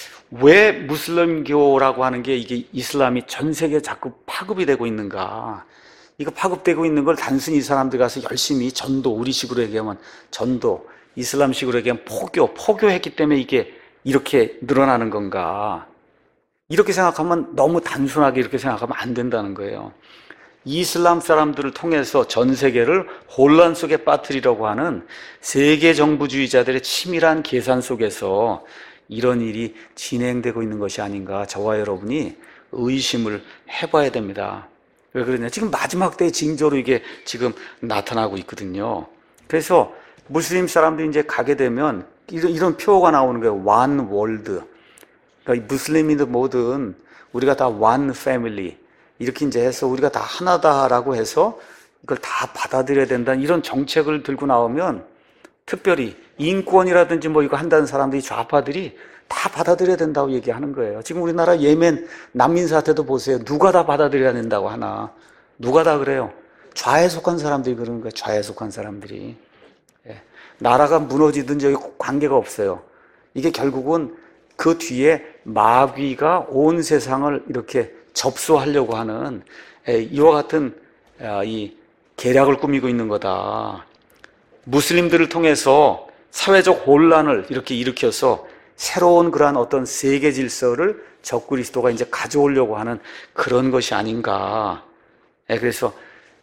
왜 무슬림교라고 하는 게 이게 이슬람이 전 세계에 자꾸 파급이 되고 있는가? 이거 파급되고 있는 걸 단순히 이 사람들 가서 열심히 전도, 우리식으로 얘기하면 전도, 이슬람식으로 얘기하면 포교, 포교했기 때문에 이게 이렇게 늘어나는 건가? 이렇게 생각하면 너무 단순하게 이렇게 생각하면 안 된다는 거예요. 이슬람 사람들을 통해서 전 세계를 혼란 속에 빠뜨리려고 하는 세계 정부주의자들의 치밀한 계산 속에서 이런 일이 진행되고 있는 것이 아닌가, 저와 여러분이 의심을 해봐야 됩니다. 왜 그러냐? 지금 마지막 때의 징조로 이게 지금 나타나고 있거든요. 그래서 무슬림 사람들이 이제 가게 되면 이런, 이런 표가 나오는 거예요. One World. 그러니까 무슬림이든 뭐든 우리가 다 One Family. 이렇게 이제 해서 우리가 다 하나다라고 해서 이걸 다 받아들여야 된다는 이런 정책을 들고 나오면, 특별히 인권이라든지 뭐 이거 한다는 사람들이, 좌파들이 다 받아들여야 된다고 얘기하는 거예요. 지금 우리나라 예멘 난민 사태도 보세요. 누가 다 받아들여야 된다고 하나? 누가 다 그래요? 좌에 속한 사람들이 그러는 거예요. 좌에 속한 사람들이. 예. 나라가 무너지든지 여기 관계가 없어요. 이게 결국은 그 뒤에 마귀가 온 세상을 이렇게 접수하려고 하는 이와 같은 이 계략을 꾸미고 있는 거다. 무슬림들을 통해서 사회적 혼란을 이렇게 일으켜서 새로운 그러한 어떤 세계 질서를 적그리스도가 이제 가져오려고 하는 그런 것이 아닌가. 그래서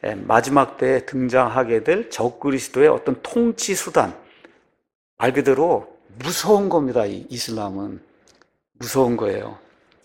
마지막 때에 등장하게 될 적그리스도의 어떤 통치 수단, 말 그대로 무서운 겁니다. 이 이슬람은 무서운 거예요.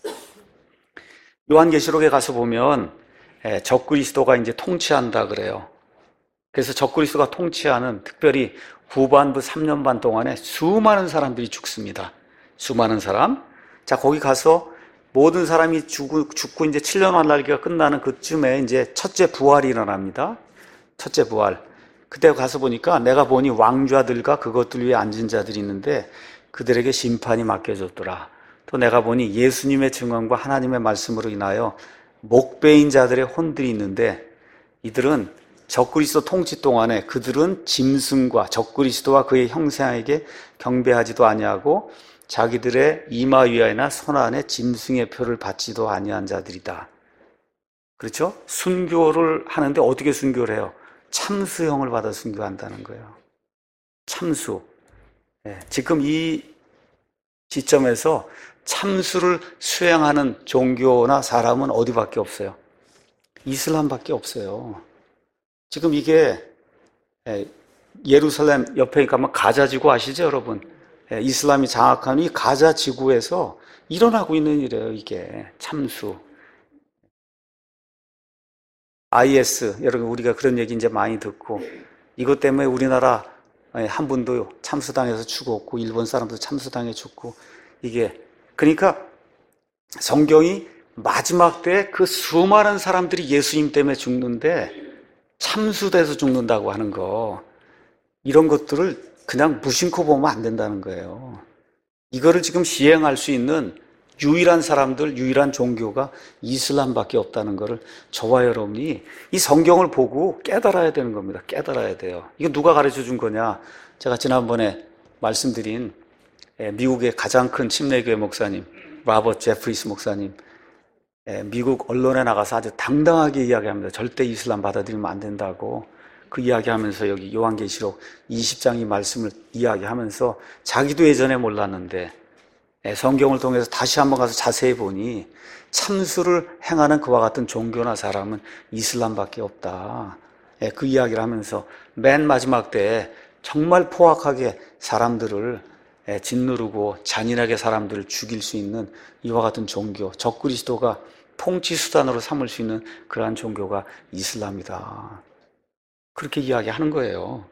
요한계시록에 가서 보면 적그리스도가 이제 통치한다 그래요. 그래서 적그리스도가 통치하는, 특별히 후반부 삼 년 반 동안에 수많은 사람들이 죽습니다. 수많은 사람. 자, 거기 가서 모든 사람이 죽고, 죽고 이제 칠 년 환란기가 끝나는 그쯤에 이제 첫째 부활이 일어납니다. 첫째 부활. 그때 가서 보니까 내가 보니 왕좌들과 그것들 위에 앉은 자들이 있는데 그들에게 심판이 맡겨졌더라. 또 내가 보니 예수님의 증언과 하나님의 말씀으로 인하여 목배인 자들의 혼들이 있는데 이들은 적그리스도 통치 동안에 그들은 짐승과 적그리스도와 그의 형상에게 경배하지도 아니하고 자기들의 이마 위에나 손 안에 짐승의 표를 받지도 아니한 자들이다. 그렇죠? 순교를 하는데 어떻게 순교를 해요? 참수형을 받아 순교한다는 거예요. 참수. 네, 지금 이 시점에서 참수를 수행하는 종교나 사람은 어디밖에 없어요? 이슬람밖에 없어요. 지금 이게 예루살렘 옆에 가면 가자 지구 아시죠, 여러분? 이슬람이 장악한 이 가자 지구에서 일어나고 있는 일이에요, 이게. 참수. 아이에스, 여러분, 우리가 그런 얘기 이제 많이 듣고, 이것 때문에 우리나라 한 분도 참수당해서 죽었고, 일본 사람도 참수당해 죽고, 이게. 그러니까 성경이 마지막 때 그 수많은 사람들이 예수님 때문에 죽는데, 참수돼서 죽는다고 하는 거, 이런 것들을 그냥 무심코 보면 안 된다는 거예요. 이거를 지금 시행할 수 있는 유일한 사람들, 유일한 종교가 이슬람밖에 없다는 것을 저와 여러분이 이 성경을 보고 깨달아야 되는 겁니다. 깨달아야 돼요. 이거 누가 가르쳐 준 거냐? 제가 지난번에 말씀드린 미국의 가장 큰 침례교회 목사님, 로버트 제프리스 목사님, 미국 언론에 나가서 아주 당당하게 이야기합니다. 절대 이슬람 받아들이면 안 된다고. 그 이야기하면서 여기 요한계시록 이십 장 이 말씀을 이야기하면서 자기도 예전에 몰랐는데 성경을 통해서 다시 한번 가서 자세히 보니 참수를 행하는 그와 같은 종교나 사람은 이슬람밖에 없다. 그 이야기를 하면서 맨 마지막 때에 정말 포악하게 사람들을 짓누르고 잔인하게 사람들을 죽일 수 있는 이와 같은 종교, 적그리스도가 통치 수단으로 삼을 수 있는 그러한 종교가 이슬람이다. 그렇게 이야기하는 거예요.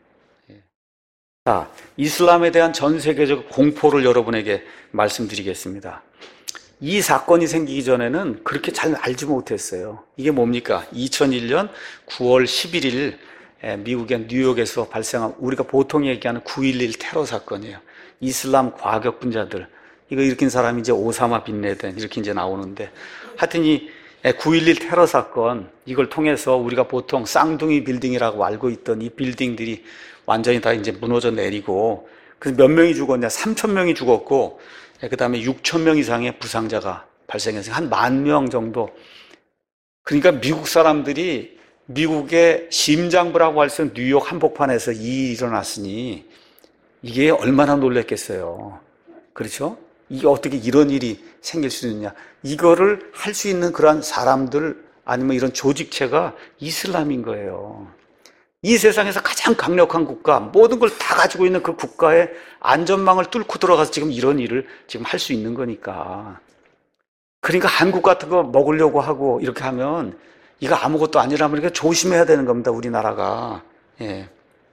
자, 이슬람에 대한 전 세계적 공포를 여러분에게 말씀드리겠습니다. 이 사건이 생기기 전에는 그렇게 잘 알지 못했어요. 이게 뭡니까? 이천일 년 구월 십일일 미국의 뉴욕에서 발생한 우리가 보통 얘기하는 구일일 테러 사건이에요. 이슬람 과격분자들, 이거 일으킨 사람이 이제 오사마 빈 라덴 이렇게 이제 나오는데, 하여튼 이 구일일 테러 사건, 이걸 통해서 우리가 보통 쌍둥이 빌딩이라고 알고 있던 이 빌딩들이 완전히 다 이제 무너져 내리고, 그래서 몇 명이 죽었냐? 삼천 명이 죽었고, 그 다음에 육천 명 이상의 부상자가 발생해서 한 만 명 정도. 그러니까 미국 사람들이 미국의 심장부라고 할 수 있는 뉴욕 한복판에서 이 일이 일어났으니 이게 얼마나 놀랬겠어요. 그렇죠? 이게 어떻게 이런 일이 생길 수 있느냐. 이거를 할 수 있는 그런 사람들 아니면 이런 조직체가 이슬람인 거예요. 이 세상에서 가장 강력한 국가, 모든 걸 다 가지고 있는 그 국가의 안전망을 뚫고 들어가서 지금 이런 일을 지금 할 수 있는 거니까. 그러니까 한국 같은 거 먹으려고 하고 이렇게 하면 이거 아무것도 아니라면 이거 조심해야 되는 겁니다, 우리나라가. 예.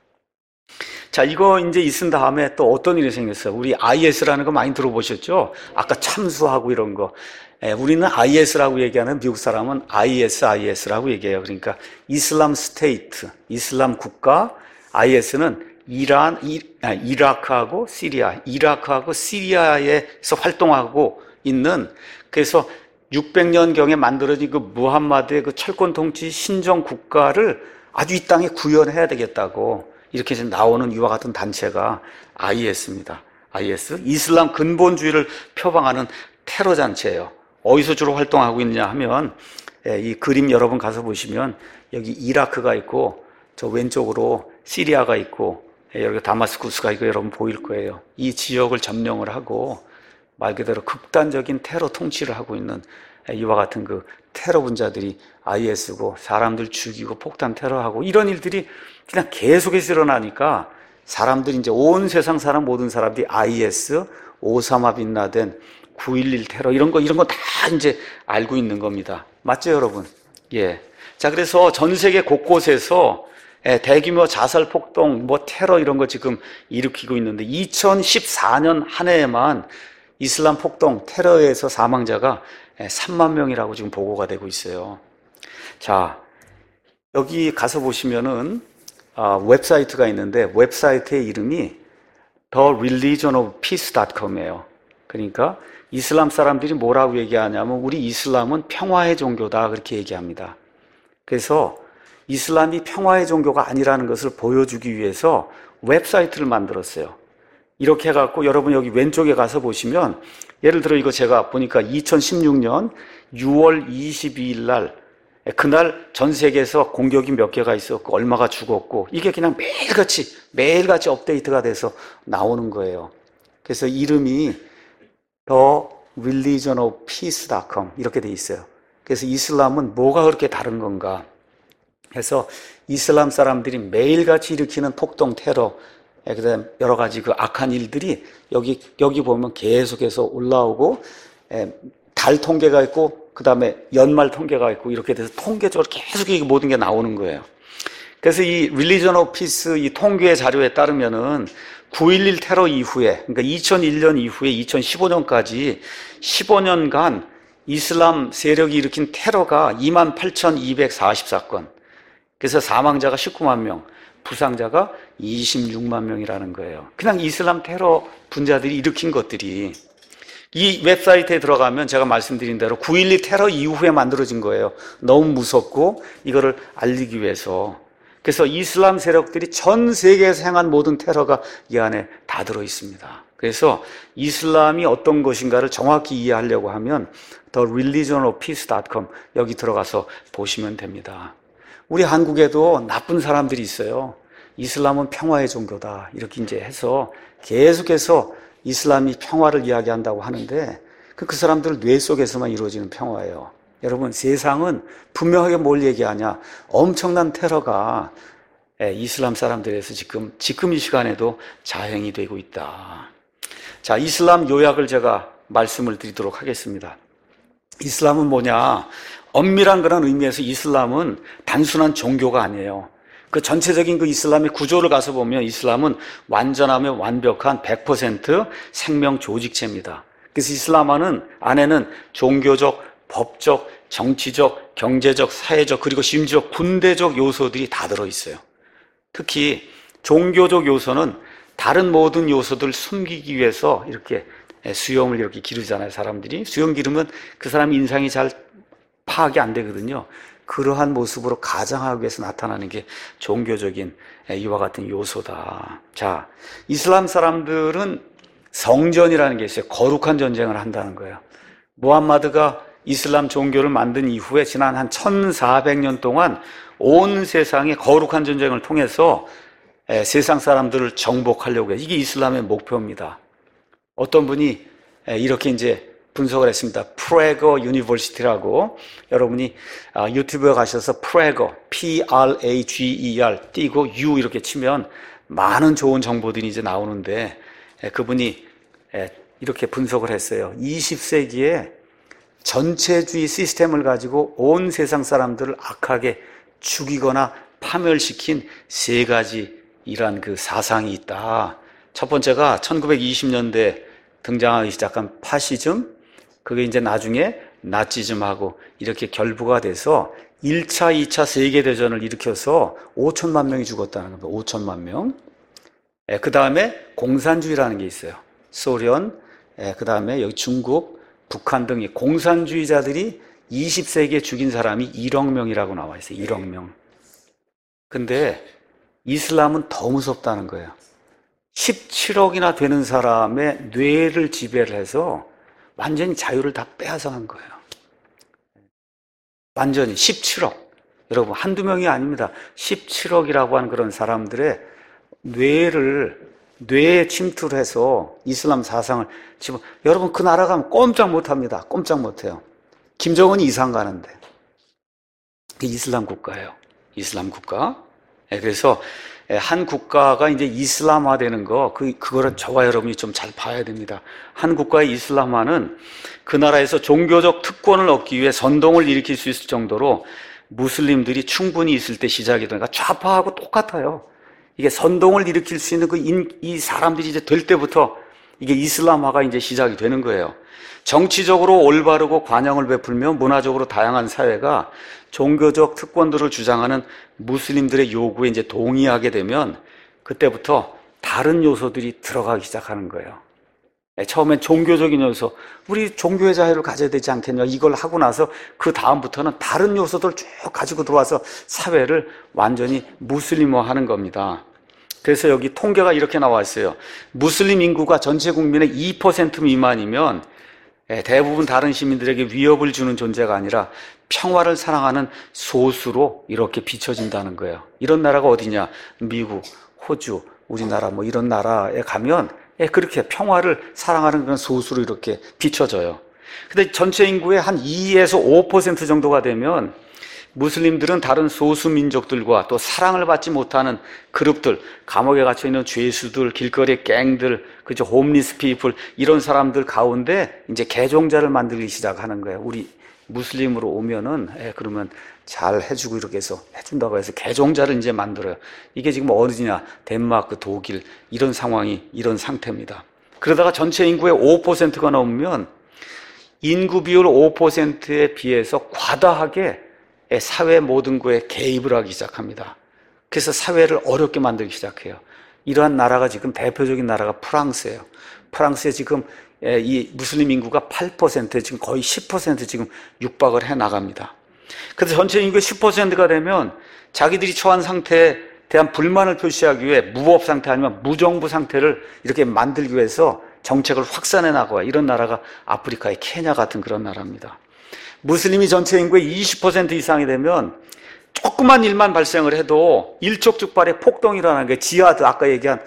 자, 이거 이제 있은 다음에 또 어떤 일이 생겼어요? 우리 아이에스라는 거 많이 들어보셨죠? 아까 참수하고 이런 거. 예, 우리는 아이에스라고 얘기하는 미국 사람은 아이에스, 아이에스라고 얘기해요. 그러니까 이슬람 스테이트, 이슬람 국가. 아이에스는 이란, 이, 아, 이라크하고 시리아, 이라크하고 시리아에서 활동하고 있는, 그래서 육백 년경에 만들어진 그 무함마드의 그 철권 통치 신정 국가를 아주 이 땅에 구현해야 되겠다고 이렇게 지금 나오는 이와 같은 단체가 아이에스입니다. 아이에스, 이슬람 근본주의를 표방하는 테러 단체예요. 어디서 주로 활동하고 있냐 하면, 이 그림 여러분 가서 보시면 여기 이라크가 있고 저 왼쪽으로 시리아가 있고 여기 다마스쿠스가 있고 여러분 보일 거예요. 이 지역을 점령을 하고 말 그대로 극단적인 테러 통치를 하고 있는 이와 같은 그 테러 분자들이 아이에스고, 사람들 죽이고 폭탄 테러하고 이런 일들이 그냥 계속해서 일어나니까 사람들이 이제 온 세상 사람 모든 사람들이 아이에스, 오사마 빈 라덴, 구일일 테러 이런 거 이런 거 다 이제 알고 있는 겁니다. 맞죠, 여러분? 예. 자, 그래서 전 세계 곳곳에서 대규모 자살 폭동, 뭐 테러 이런 거 지금 일으키고 있는데 이천십사 년 한 해에만 이슬람 폭동, 테러에서 사망자가 삼만 명이라고 지금 보고가 되고 있어요. 자, 여기 가서 보시면은 아, 웹사이트가 있는데 웹사이트의 이름이 the religion of peace dot com이에요. 그러니까 이슬람 사람들이 뭐라고 얘기하냐면 우리 이슬람은 평화의 종교다 그렇게 얘기합니다. 그래서 이슬람이 평화의 종교가 아니라는 것을 보여주기 위해서 웹사이트를 만들었어요. 이렇게 해갖고 여러분 여기 왼쪽에 가서 보시면, 예를 들어 이거 제가 보니까 이천십육 년 유월 이십이일 날, 그날 전 세계에서 공격이 몇 개가 있었고 얼마가 죽었고, 이게 그냥 매일같이 매일같이 업데이트가 돼서 나오는 거예요. 그래서 이름이 The Religion of Peace 닷 컴 이렇게 돼 있어요. 그래서 이슬람은 뭐가 그렇게 다른 건가 해서 이슬람 사람들이 매일같이 일으키는 폭동, 테러, 그다음 여러 가지 그 악한 일들이 여기 여기 보면 계속해서 올라오고, 달 통계가 있고 그 다음에 연말 통계가 있고, 이렇게 돼서 통계적으로 계속 이 모든 게 나오는 거예요. 그래서 이 Religion of Peace 이 통계 자료에 따르면은 구일일 테러 이후에, 그러니까 이천일 년 이후에 이천십오 년까지 십오 년간 이슬람 세력이 일으킨 테러가 이만 팔천이백사십 사건. 그래서 사망자가 십구만 명, 부상자가 이십육만 명이라는 거예요. 그냥 이슬람 테러 분자들이 일으킨 것들이. 이 웹사이트에 들어가면 제가 말씀드린 대로 구일일 테러 이후에 만들어진 거예요. 너무 무섭고 이거를 알리기 위해서. 그래서 이슬람 세력들이 전 세계에서 행한 모든 테러가 이 안에 다 들어 있습니다. 그래서 이슬람이 어떤 것인가를 정확히 이해하려고 하면 The Religion of Peace 닷 컴 여기 들어가서 보시면 됩니다. 우리 한국에도 나쁜 사람들이 있어요. 이슬람은 평화의 종교다 이렇게 이제 해서 계속해서 이슬람이 평화를 이야기한다고 하는데, 그 사람들 뇌 속에서만 이루어지는 평화예요. 여러분, 세상은 분명하게 뭘 얘기하냐, 엄청난 테러가 이슬람 사람들에서 지금 지금 이 시간에도 자행이 되고 있다. 자, 이슬람 요약을 제가 말씀을 드리도록 하겠습니다. 이슬람은 뭐냐, 엄밀한 그런 의미에서 이슬람은 단순한 종교가 아니에요. 그 전체적인 그 이슬람의 구조를 가서 보면 이슬람은 완전하며 완벽한 백 퍼센트 생명 조직체입니다. 그래서 이슬람화는 안에는 종교적, 법적, 정치적, 경제적, 사회적, 그리고 심지어 군대적 요소들이 다 들어있어요. 특히 종교적 요소는 다른 모든 요소들을 숨기기 위해서 이렇게 수염을 이렇게 기르잖아요, 사람들이. 수염 기르면 그 사람 인상이 잘 파악이 안 되거든요. 그러한 모습으로 가장하기 위해서 나타나는 게 종교적인 이와 같은 요소다. 자, 이슬람 사람들은 성전이라는 게 있어요. 거룩한 전쟁을 한다는 거예요. 무함마드가 이슬람 종교를 만든 이후에 지난 한 천사백 년 동안 온 세상에 거룩한 전쟁을 통해서 세상 사람들을 정복하려고 해요. 이게 이슬람의 목표입니다. 어떤 분이 이렇게 이제 분석을 했습니다. 프레거 유니버시티라고. 여러분이 유튜브에 가셔서 프레거, 피 알 에이 지 이 알 띄고 U 이렇게 치면 많은 좋은 정보들이 이제 나오는데, 그분이 이렇게 분석을 했어요. 이십 세기에 전체주의 시스템을 가지고 온 세상 사람들을 악하게 죽이거나 파멸시킨 세 가지 이란 그 사상이 있다. 첫 번째가 천구백이십 년대 등장하기 시작한 파시즘, 그게 이제 나중에 나치즘하고 이렇게 결부가 돼서 일 차, 이 차 세계대전을 일으켜서 오천만 명이 죽었다는 겁니다. 오천만 명. 그 다음에 공산주의라는 게 있어요. 소련, 그 다음에 여기 중국, 북한 등이 공산주의자들이 이십 세기에 죽인 사람이 일억 명이라고 나와 있어요. 일억 명. 근데 이슬람은 더 무섭다는 거예요. 십칠억이나 되는 사람의 뇌를 지배를 해서 완전히 자유를 다 빼앗아간 거예요. 완전히 십칠억. 여러분, 한두 명이 아닙니다. 십칠억이라고 하는 그런 사람들의 뇌를, 뇌에 침투를 해서 이슬람 사상을 집어, 여러분, 그 나라 가면 꼼짝 못 합니다. 꼼짝 못 해요. 김정은이 이상 가는데. 그게 이슬람 국가예요. 이슬람 국가. 그래서 한 국가가 이제 이슬람화 되는 거, 그, 그거를 저와 여러분이 좀 잘 봐야 됩니다. 한 국가의 이슬람화는 그 나라에서 종교적 특권을 얻기 위해 선동을 일으킬 수 있을 정도로 무슬림들이 충분히 있을 때 시작이 되니까 좌파하고 똑같아요. 이게 선동을 일으킬 수 있는 그 인, 이 사람들이 이제 될 때부터 이게 이슬람화가 이제 시작이 되는 거예요. 정치적으로 올바르고 관용을 베풀며 문화적으로 다양한 사회가 종교적 특권들을 주장하는 무슬림들의 요구에 이제 동의하게 되면 그때부터 다른 요소들이 들어가기 시작하는 거예요. 처음엔 종교적인 요소, 우리 종교의 자유를 가져야 되지 않겠냐, 이걸 하고 나서 그 다음부터는 다른 요소들 쭉 가지고 들어와서 사회를 완전히 무슬림화하는 겁니다. 그래서 여기 통계가 이렇게 나와 있어요. 무슬림 인구가 전체 국민의 이 퍼센트 미만이면 대부분 다른 시민들에게 위협을 주는 존재가 아니라 평화를 사랑하는 소수로 이렇게 비춰진다는 거예요. 이런 나라가 어디냐? 미국, 호주, 우리나라 뭐 이런 나라에 가면 그렇게 평화를 사랑하는 그런 소수로 이렇게 비춰져요. 근데 전체 인구의 한 이에서 오 퍼센트 정도가 되면 무슬림들은 다른 소수 민족들과 또 사랑을 받지 못하는 그룹들, 감옥에 갇혀 있는 죄수들, 길거리 갱들, 그죠, 홈리스 피플, 이런 사람들 가운데 이제 개종자를 만들기 시작하는 거예요. 우리 무슬림으로 오면은 예, 그러면 잘 해주고 이렇게 해서 해준다고 해서 개종자를 이제 만들어요. 이게 지금 어디냐? 덴마크, 독일, 이런 상황이 이런 상태입니다. 그러다가 전체 인구의 오 퍼센트가 넘으면 인구 비율 오 퍼센트에 비해서 과다하게 사회 모든 거에 개입을 하기 시작합니다. 그래서 사회를 어렵게 만들기 시작해요. 이러한 나라가 지금 대표적인 나라가 프랑스예요. 프랑스에 지금 이 무슬림 인구가 팔 퍼센트, 지금 거의 십 퍼센트 지금 육박을 해 나갑니다. 그래서 전체 인구의 십 퍼센트가 되면 자기들이 처한 상태에 대한 불만을 표시하기 위해 무법 상태 아니면 무정부 상태를 이렇게 만들기 위해서 정책을 확산해 나가요. 이런 나라가 아프리카의 케냐 같은 그런 나라입니다. 무슬림이 전체 인구의 이십 퍼센트 이상이 되면 조그만 일만 발생을 해도 일촉즉발의 폭동이 일어나는 게 지하드, 아까 얘기한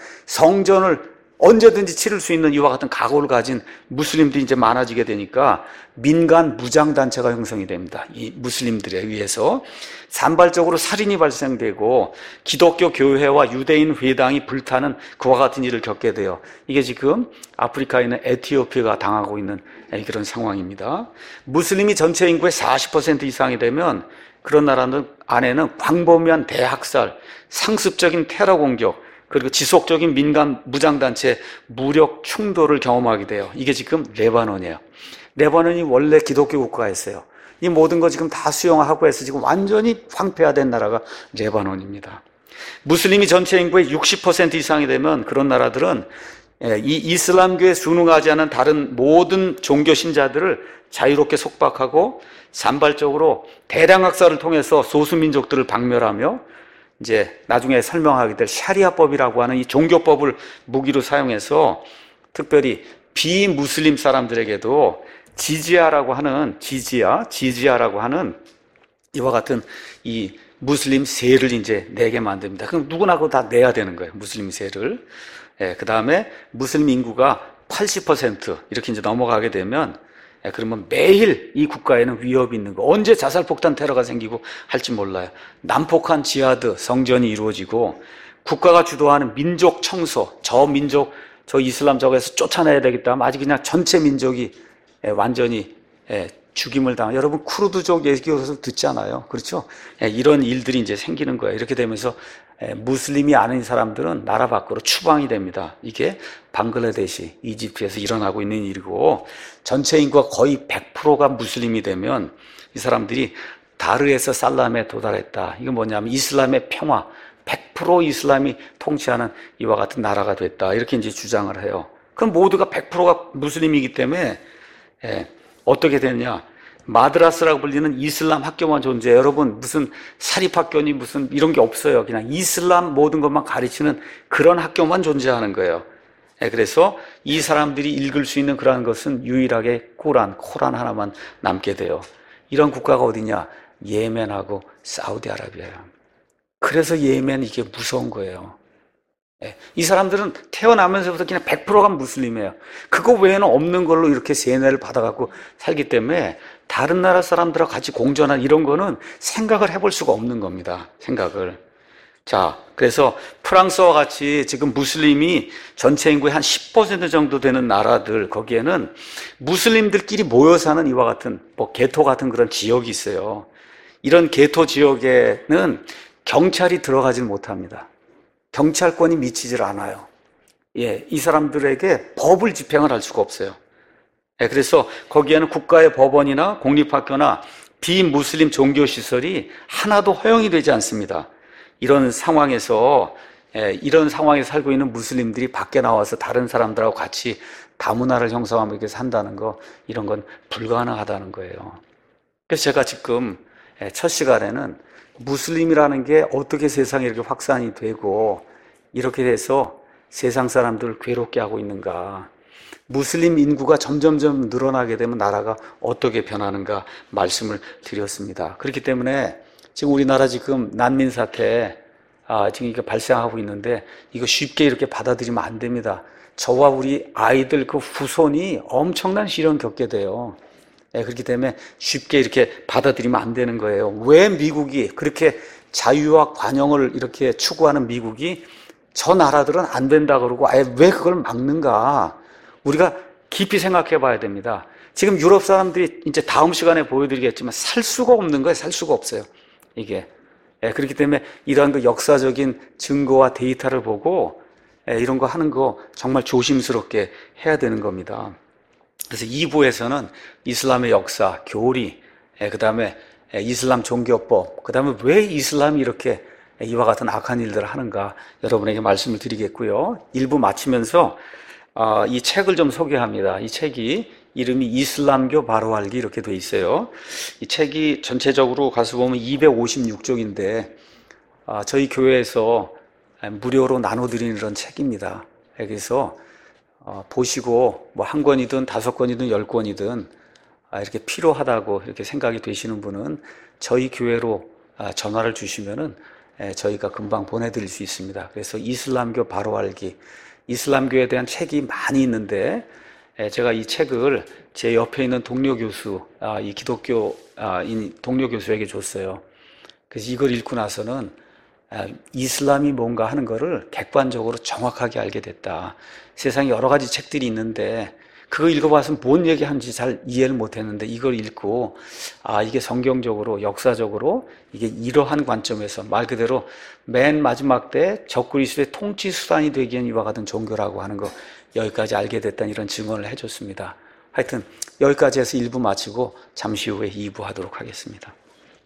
성전을 언제든지 치를 수 있는 이와 같은 각오를 가진 무슬림들이 이제 많아지게 되니까 민간 무장단체가 형성이 됩니다. 이 무슬림들에 의해서 산발적으로 살인이 발생되고 기독교 교회와 유대인 회당이 불타는 그와 같은 일을 겪게 돼요. 이게 지금 아프리카에 있는 에티오피아가 당하고 있는 그런 상황입니다. 무슬림이 전체 인구의 사십 퍼센트 이상이 되면 그런 나라들 안에는 광범위한 대학살, 상습적인 테러 공격, 그리고 지속적인 민간 무장단체 무력 충돌을 경험하게 돼요. 이게 지금 레바논이에요. 레바논이 원래 기독교 국가였어요. 이 모든 거 지금 다 수용하고 해서 지금 완전히 황폐화된 나라가 레바논입니다. 무슬림이 전체 인구의 육십 퍼센트 이상이 되면 그런 나라들은 이 이슬람교에 순응하지 않은 다른 모든 종교 신자들을 자유롭게 속박하고 산발적으로 대량 학살을 통해서 소수민족들을 박멸하며 이제 나중에 설명하게 될 샤리아법이라고 하는 이 종교법을 무기로 사용해서 특별히 비무슬림 사람들에게도 지지아라고 하는 지지아, 지지아라고 하는 이와 같은 이 무슬림 세를 이제 내게 만듭니다. 그럼 누구나 그거 다 내야 되는 거예요. 무슬림 세를. 예, 그 다음에 무슬림 인구가 팔십 퍼센트 이렇게 이제 넘어가게 되면 예, 그러면 매일 이 국가에는 위협이 있는 거. 언제 자살폭탄 테러가 생기고 할지 몰라요. 난폭한 지하드, 성전이 이루어지고 국가가 주도하는 민족 청소, 저 민족, 저 이슬람 저거에서 쫓아내야 되겠다. 아직 그냥 전체 민족이 예, 완전히 예, 죽임을 당한. 여러분 쿠르드족 얘기를 듣잖아요. 그렇죠? 예, 이런 일들이 이제 생기는 거예요. 이렇게 되면서 예, 무슬림이 아닌 사람들은 나라 밖으로 추방이 됩니다. 이게 방글라데시, 이집트에서 일어나고 있는 일이고 전체 인구가 거의 백 퍼센트가 무슬림이 되면 이 사람들이 다르에서 살람에 도달했다. 이건 뭐냐면 이슬람의 평화, 백 퍼센트 이슬람이 통치하는 이와 같은 나라가 됐다. 이렇게 이제 주장을 해요. 그럼 모두가 백 퍼센트가 무슬림이기 때문에 예, 어떻게 되느냐? 마드라스라고 불리는 이슬람 학교만 존재해요. 여러분 무슨 사립학교니 무슨 이런 게 없어요. 그냥 이슬람 모든 것만 가르치는 그런 학교만 존재하는 거예요. 예, 그래서 이 사람들이 읽을 수 있는 그러한 것은 유일하게 코란, 코란 하나만 남게 돼요. 이런 국가가 어디냐? 예멘하고 사우디아라비아예요. 그래서 예멘 이게 무서운 거예요. 예, 이 사람들은 태어나면서부터 그냥 백 퍼센트가 무슬림이에요. 그거 외에는 없는 걸로 이렇게 세뇌를 받아갖고 살기 때문에 다른 나라 사람들하고 같이 공존한 이런 거는 생각을 해볼 수가 없는 겁니다. 생각을. 자, 그래서 프랑스와 같이 지금 무슬림이 전체 인구의 한 십 퍼센트 정도 되는 나라들, 거기에는 무슬림들끼리 모여 사는 이와 같은 뭐 게토 같은 그런 지역이 있어요. 이런 게토 지역에는 경찰이 들어가질 못합니다. 경찰권이 미치질 않아요. 예, 이 사람들에게 법을 집행을 할 수가 없어요. 예, 그래서 거기에는 국가의 법원이나 공립학교나 비무슬림 종교시설이 하나도 허용이 되지 않습니다. 이런 상황에서, 예, 이런 상황에 살고 있는 무슬림들이 밖에 나와서 다른 사람들하고 같이 다문화를 형성하면서 이렇게 산다는 거, 이런 건 불가능하다는 거예요. 그래서 제가 지금 첫 시간에는 무슬림이라는 게 어떻게 세상에 이렇게 확산이 되고 이렇게 돼서 세상 사람들을 괴롭게 하고 있는가, 무슬림 인구가 점점점 늘어나게 되면 나라가 어떻게 변하는가 말씀을 드렸습니다. 그렇기 때문에 지금 우리나라 지금 난민 사태 아, 지금 이게 발생하고 있는데 이거 쉽게 이렇게 받아들이면 안 됩니다. 저와 우리 아이들 그 후손이 엄청난 시련 겪게 돼요. 예, 그렇기 때문에 쉽게 이렇게 받아들이면 안 되는 거예요. 왜 미국이 그렇게 자유와 관용을 이렇게 추구하는 미국이 저 나라들은 안 된다 그러고 아예 왜 그걸 막는가? 우리가 깊이 생각해 봐야 됩니다. 지금 유럽 사람들이 이제 다음 시간에 보여드리겠지만 살 수가 없는 거예요. 살 수가 없어요. 이게. 예, 그렇기 때문에 이러한 그 역사적인 증거와 데이터를 보고 예, 이런 거 하는 거 정말 조심스럽게 해야 되는 겁니다. 그래서 이 부에서는 이슬람의 역사, 교리, 예, 그 다음에 예, 이슬람 종교법, 그 다음에 왜 이슬람이 이렇게 이와 같은 악한 일들을 하는가 여러분에게 말씀을 드리겠고요. 일 부 마치면서 어, 이 책을 좀 소개합니다. 이 책이 이름이 이슬람교 바로 알기 이렇게 돼 있어요. 이 책이 전체적으로 가서 보면 이백오십육 쪽인데 어, 저희 교회에서 무료로 나눠드리는 그런 책입니다. 그래서 어, 보시고 뭐 한 권이든 다섯 권이든 열 권이든 아, 이렇게 필요하다고 이렇게 생각이 되시는 분은 저희 교회로 아, 전화를 주시면은 에, 저희가 금방 보내드릴 수 있습니다. 그래서 이슬람교 바로 알기, 이슬람교에 대한 책이 많이 있는데 에, 제가 이 책을 제 옆에 있는 동료 교수, 아, 이 기독교인 동료 교수에게 줬어요. 그래서 이걸 읽고 나서는 아, 이슬람이 뭔가 하는 거를 객관적으로 정확하게 알게 됐다. 세상에 여러 가지 책들이 있는데 그거 읽어봐서 뭔 얘기하는지 잘 이해를 못했는데 이걸 읽고 아, 이게 성경적으로 역사적으로 이게 이러한 관점에서 말 그대로 맨 마지막 때 적그리스도의 통치 수단이 되기 위한 이와 같은 종교라고 하는 거 여기까지 알게 됐다는 이런 증언을 해줬습니다. 하여튼 여기까지 해서 일 부 마치고 잠시 후에 이 부 하도록 하겠습니다.